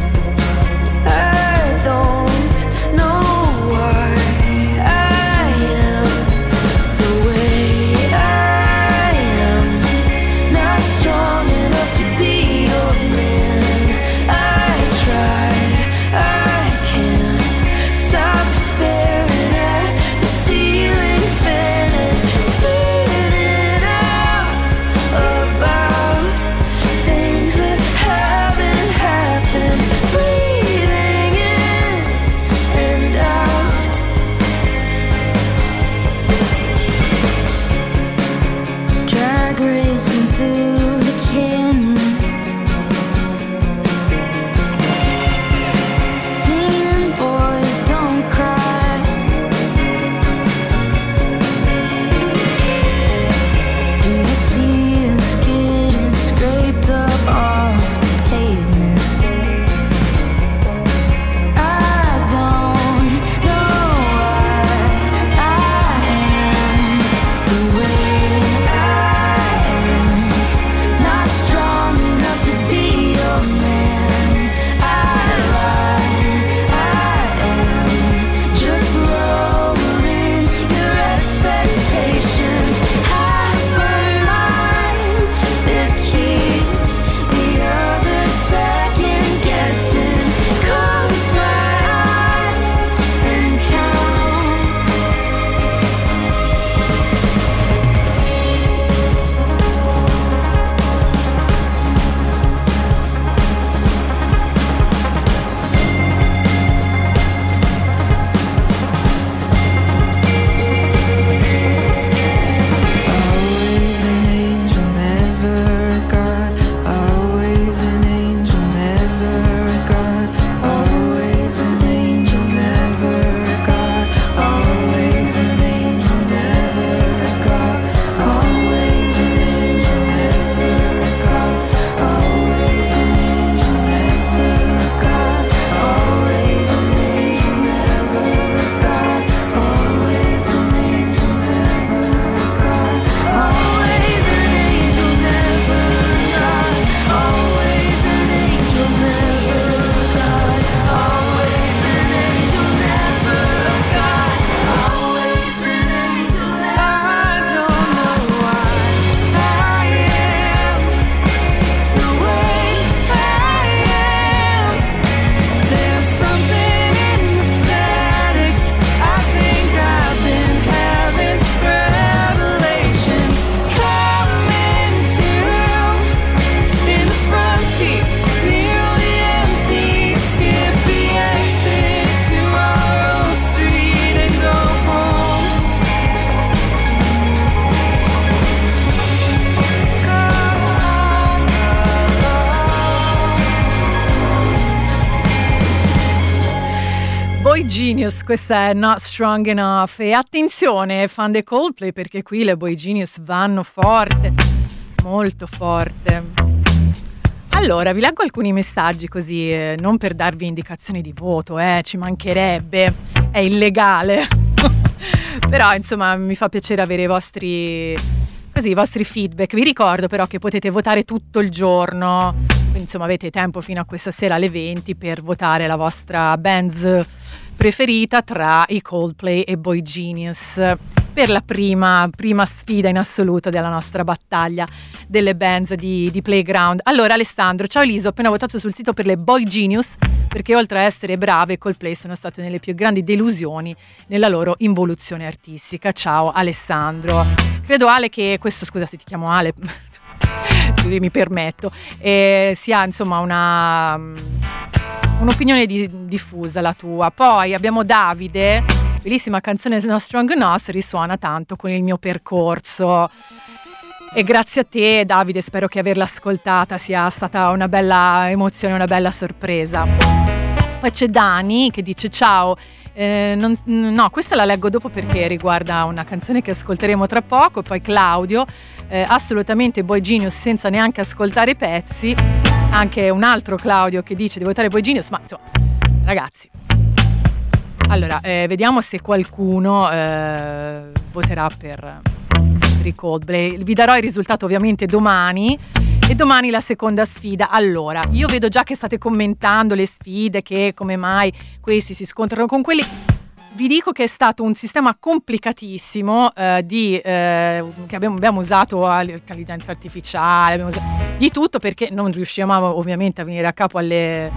Boy Genius, questa è Not Strong Enough. E attenzione, fan dei Coldplay, perché qui le Boy Genius vanno forte, molto forte. Allora, vi leggo alcuni messaggi così, non per darvi indicazioni di voto, ci mancherebbe, è illegale. Però insomma mi fa piacere avere i vostri feedback. Vi ricordo però che potete votare tutto il giorno, quindi insomma avete tempo fino a questa sera alle 20 per votare la vostra band preferita tra i Coldplay e Boy Genius per la prima sfida in assoluto della nostra battaglia delle bands di Playground. Allora Alessandro, ciao Eliso, ho appena votato sul sito per le Boy Genius perché oltre a essere brave, Coldplay sono state nelle più grandi delusioni nella loro involuzione artistica. Ciao Alessandro. Credo Ale che questo, scusate ti chiamo Ale, così mi permetto, sia insomma un'opinione diffusa la tua. Poi abbiamo Davide, bellissima canzone No Strong Enough, risuona tanto con il mio percorso. E grazie a te Davide, spero che averla ascoltata sia stata una bella emozione, una bella sorpresa. Poi c'è Dani che dice ciao, no, questa la leggo dopo perché riguarda una canzone che ascolteremo tra poco. Poi Claudio, assolutamente Boy Genius senza neanche ascoltare i pezzi. Anche un altro Claudio che dice di votare Boy Genius, ma insomma ragazzi, allora vediamo se qualcuno voterà per i Coldplay. Vi darò il risultato ovviamente domani, e domani la seconda sfida. Allora, io vedo già che state commentando le sfide, che come mai questi si scontrano con quelli. Vi dico che è stato un sistema complicatissimo che abbiamo usato l'intelligenza artificiale, abbiamo usato di tutto perché non riuscivamo ovviamente a venire a capo alle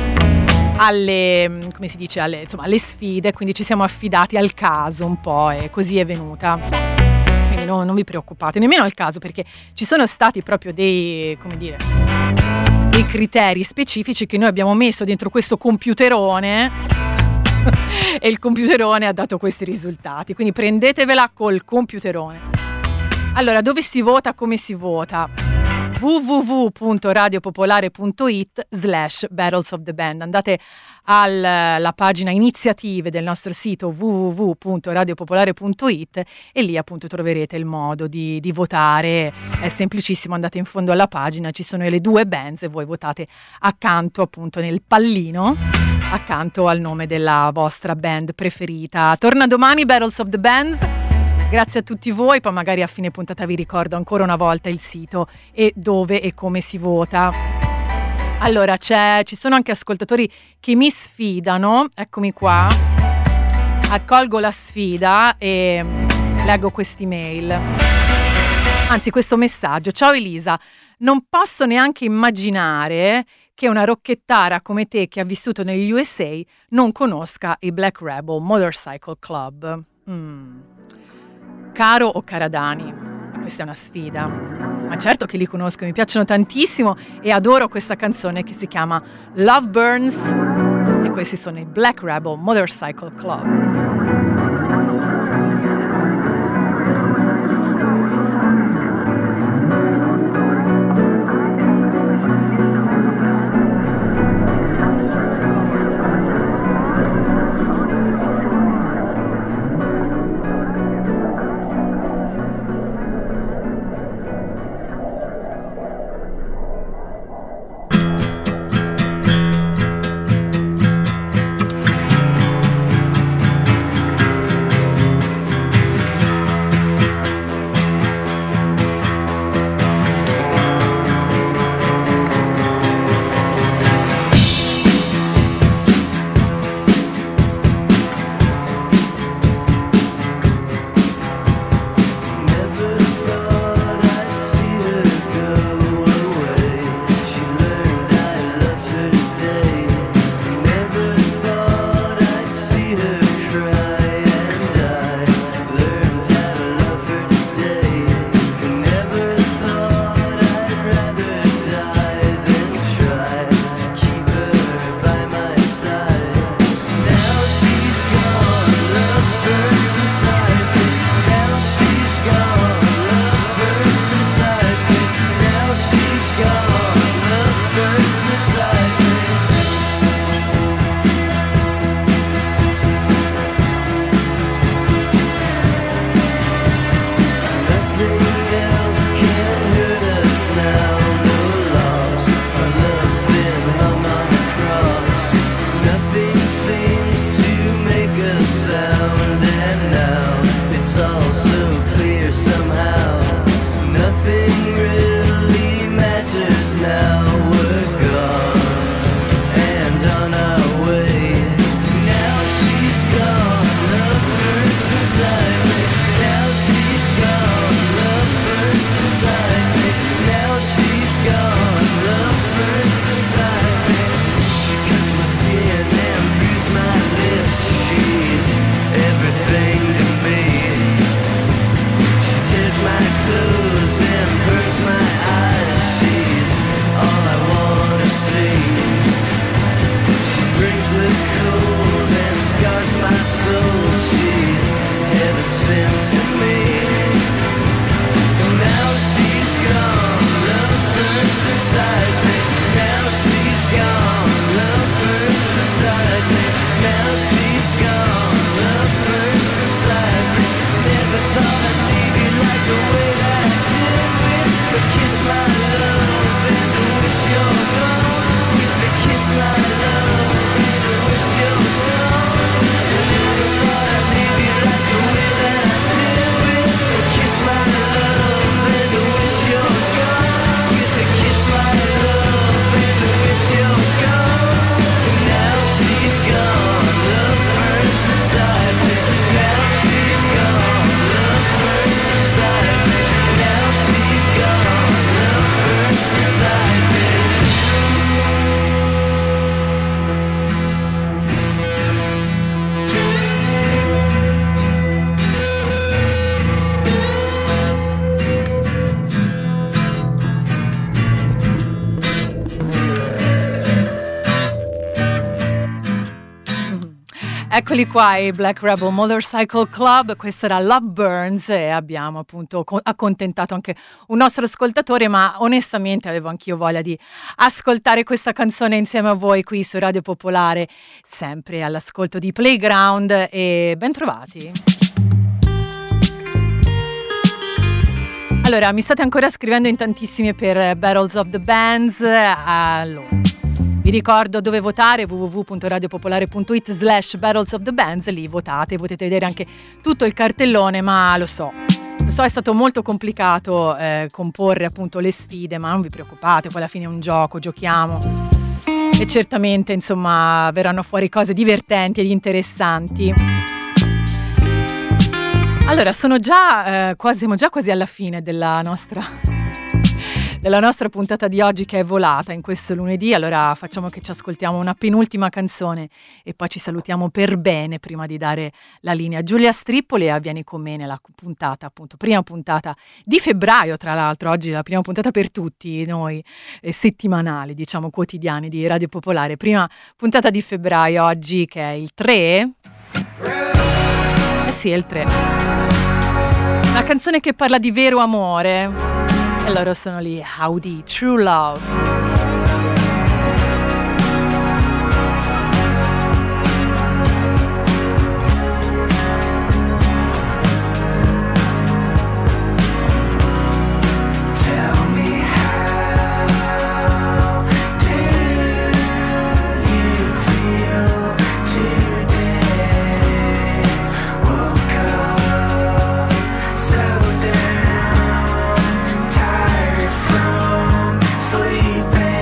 come si dice, alle sfide, quindi ci siamo affidati al caso un po' e così è venuta. Quindi non vi preoccupate, nemmeno al caso, perché ci sono stati proprio dei criteri specifici che noi abbiamo messo dentro questo computerone e il computerone ha dato questi risultati, quindi prendetevela col computerone. Allora, dove si vota, come si vota? www.radiopopolare.it/Battles of the Band. Andate alla pagina iniziative del nostro sito www.radiopopolare.it e lì appunto troverete il modo di votare. È semplicissimo, andate in fondo alla pagina, ci sono le due bands e voi votate accanto appunto nel pallino, accanto al nome della vostra band preferita. Torna domani Battles of the Bands. Grazie a tutti voi, poi magari a fine puntata vi ricordo ancora una volta il sito e dove e come si vota. Allora, ci sono anche ascoltatori che mi sfidano, eccomi qua, accolgo la sfida e leggo quest'email, anzi questo messaggio. Ciao Elisa, non posso neanche immaginare che una rocchettara come te che ha vissuto negli USA non conosca i Black Rebel Motorcycle Club. Caro o cara Dani, questa è una sfida, ma certo che li conosco, mi piacciono tantissimo e adoro questa canzone che si chiama Love Burns e questi sono i Black Rebel Motorcycle Club. Eccoli qua i Black Rebel Motorcycle Club, questo era Love Burns e abbiamo appunto accontentato anche un nostro ascoltatore, ma onestamente avevo anch'io voglia di ascoltare questa canzone insieme a voi qui su Radio Popolare, sempre all'ascolto di Playground e bentrovati. Allora, mi state ancora scrivendo in tantissime per Battles of the Bands, allora vi ricordo dove votare, www.radiopopolare.it/Battles of the Bands, lì votate, potete vedere anche tutto il cartellone, ma lo so è stato molto complicato comporre appunto le sfide, ma non vi preoccupate, poi alla fine è un gioco, giochiamo e certamente insomma verranno fuori cose divertenti ed interessanti. Allora, siamo già quasi alla fine della nostra puntata di oggi, che è volata in questo lunedì. Allora facciamo che ci ascoltiamo una penultima canzone e poi ci salutiamo per bene prima di dare la linea a Giulia Strippoli e Vieni con me nella puntata, appunto, prima puntata di febbraio, tra l'altro. Oggi è la prima puntata per tutti noi, settimanali, diciamo quotidiani di Radio Popolare. Prima puntata di febbraio oggi, che è il 3. Sì, è il 3. Una canzone che parla di vero amore. E loro sono lì, Howdy, True Love. Sleeping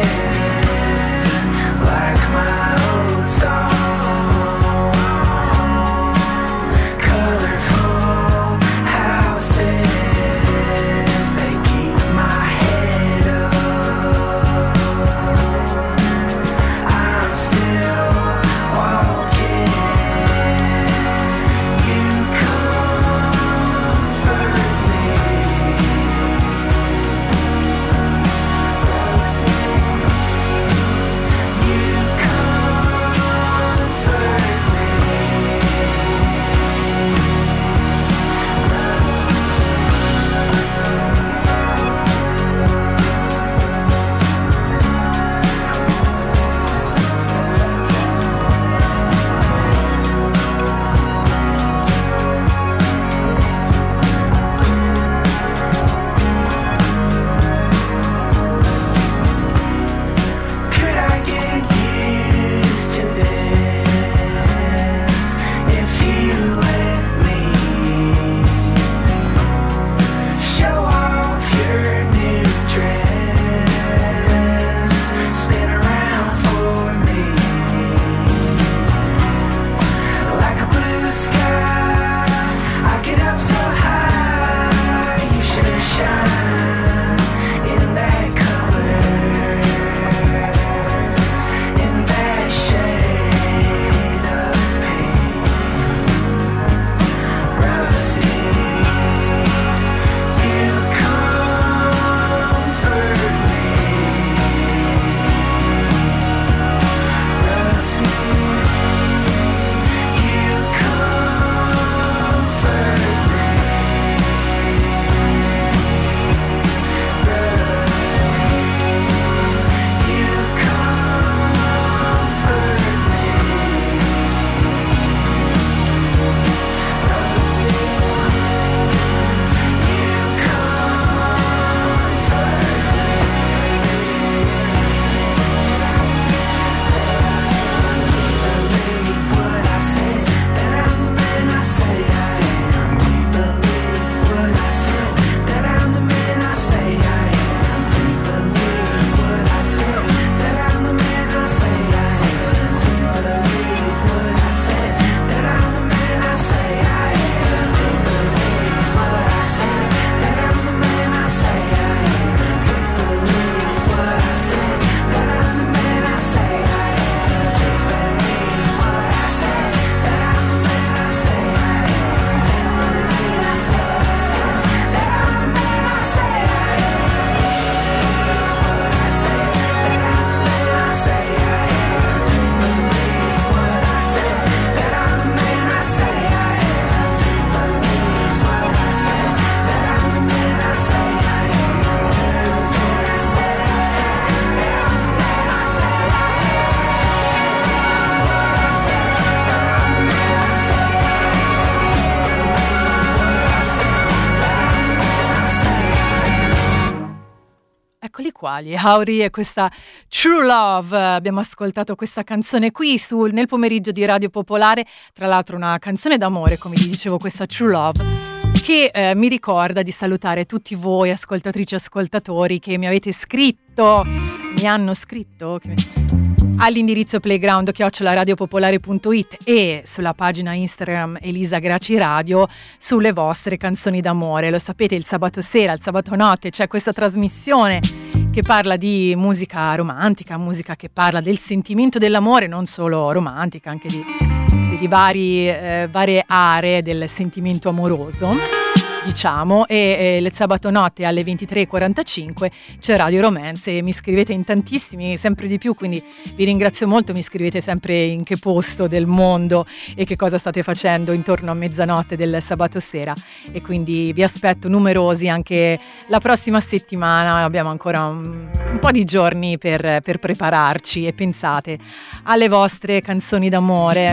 quali. Howry e questa True Love. Abbiamo ascoltato questa canzone qui nel pomeriggio di Radio Popolare, tra l'altro una canzone d'amore, come vi dicevo, questa True Love, che mi ricorda di salutare tutti voi ascoltatrici e ascoltatori che mi avete scritto, mi hanno scritto all'indirizzo playground@radiopopolare.it e sulla pagina Instagram Elisa Graci Radio sulle vostre canzoni d'amore. Lo sapete, il sabato sera, il sabato notte c'è questa trasmissione che parla di musica romantica, musica che parla del sentimento dell'amore, non solo romantica, anche di varie aree del sentimento amoroso, diciamo, e il sabato notte alle 23:45 c'è Radio Romance e mi scrivete in tantissimi, sempre di più, quindi vi ringrazio molto, mi scrivete sempre in che posto del mondo e che cosa state facendo intorno a mezzanotte del sabato sera, e quindi vi aspetto numerosi anche la prossima settimana. Abbiamo ancora un po' di giorni per prepararci, e pensate alle vostre canzoni d'amore.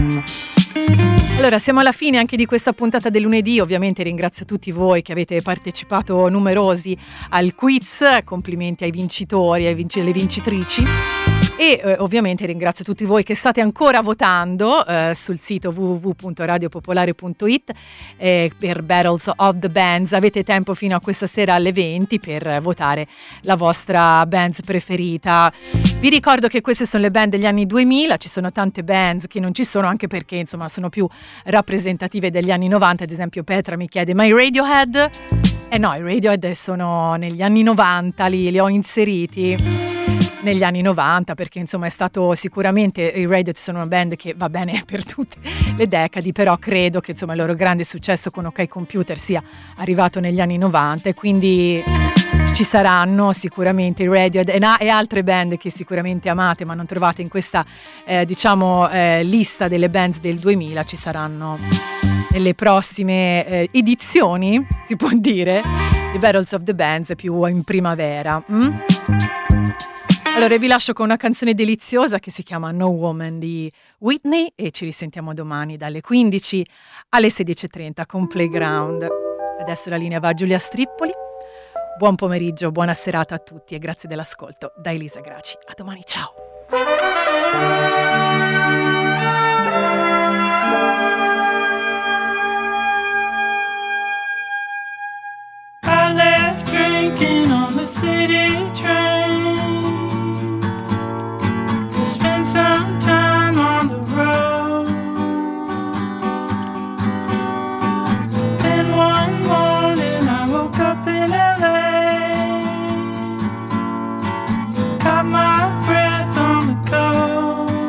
Allora, siamo alla fine anche di questa puntata del lunedì. Ovviamente ringrazio tutti voi che avete partecipato numerosi al quiz, complimenti ai vincitori, alle vincitrici, e ovviamente ringrazio tutti voi che state ancora votando sul sito www.radiopopolare.it per Battles of the Bands. Avete tempo fino a questa sera alle 20 per votare la vostra band preferita. Vi ricordo che queste sono le band degli anni 2000, ci sono tante bands che non ci sono, anche perché insomma sono più rappresentative degli anni 90. Ad esempio Petra mi chiede: ma i Radiohead? No, i Radiohead sono negli anni 90, li ho inseriti negli anni 90 perché insomma è stato sicuramente, i Radiohead sono una band che va bene per tutte le decadi, però credo che insomma il loro grande successo con OK Computer sia arrivato negli anni 90, e quindi ci saranno sicuramente i Radiohead e altre band che sicuramente amate ma non trovate in questa lista delle band del 2000. Ci saranno nelle prossime edizioni, si può dire, di Battles of the Bands più in primavera. Allora vi lascio con una canzone deliziosa che si chiama No Woman di Whitney, e ci risentiamo domani dalle 15 alle 16:30 con Playground. Adesso la linea va a Giulia Strippoli. Buon pomeriggio, buona serata a tutti e grazie dell'ascolto. Da Elisa Graci. A domani, ciao! I left drinking on the city train to spend some time on the road. Then one morning I woke up in LA, caught my breath on the coast.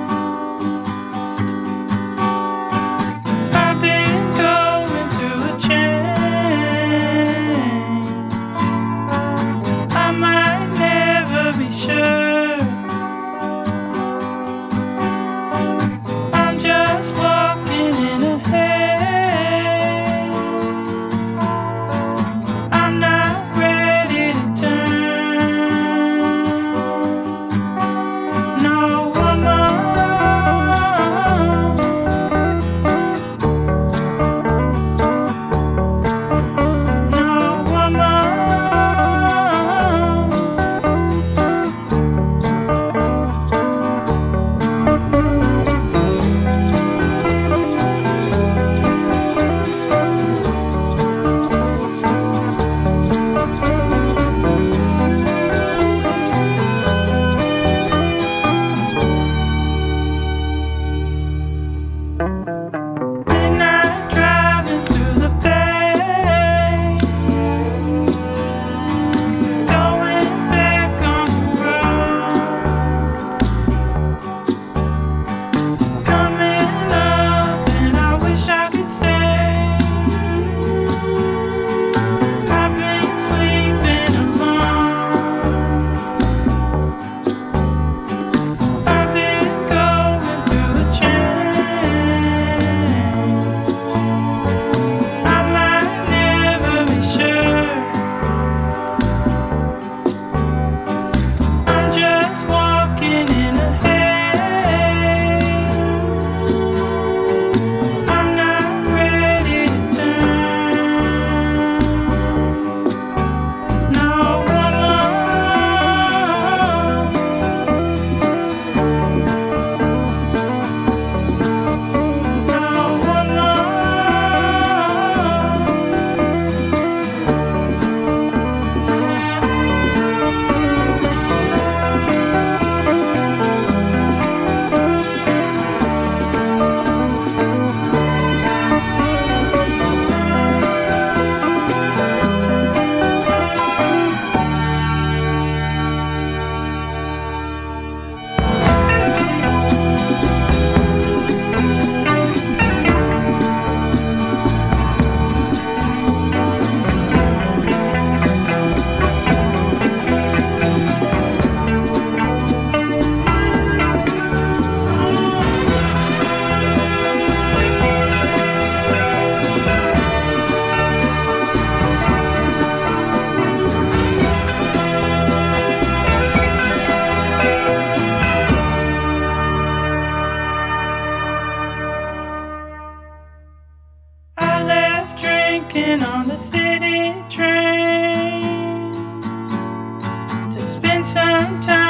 walking on the city train to spend some time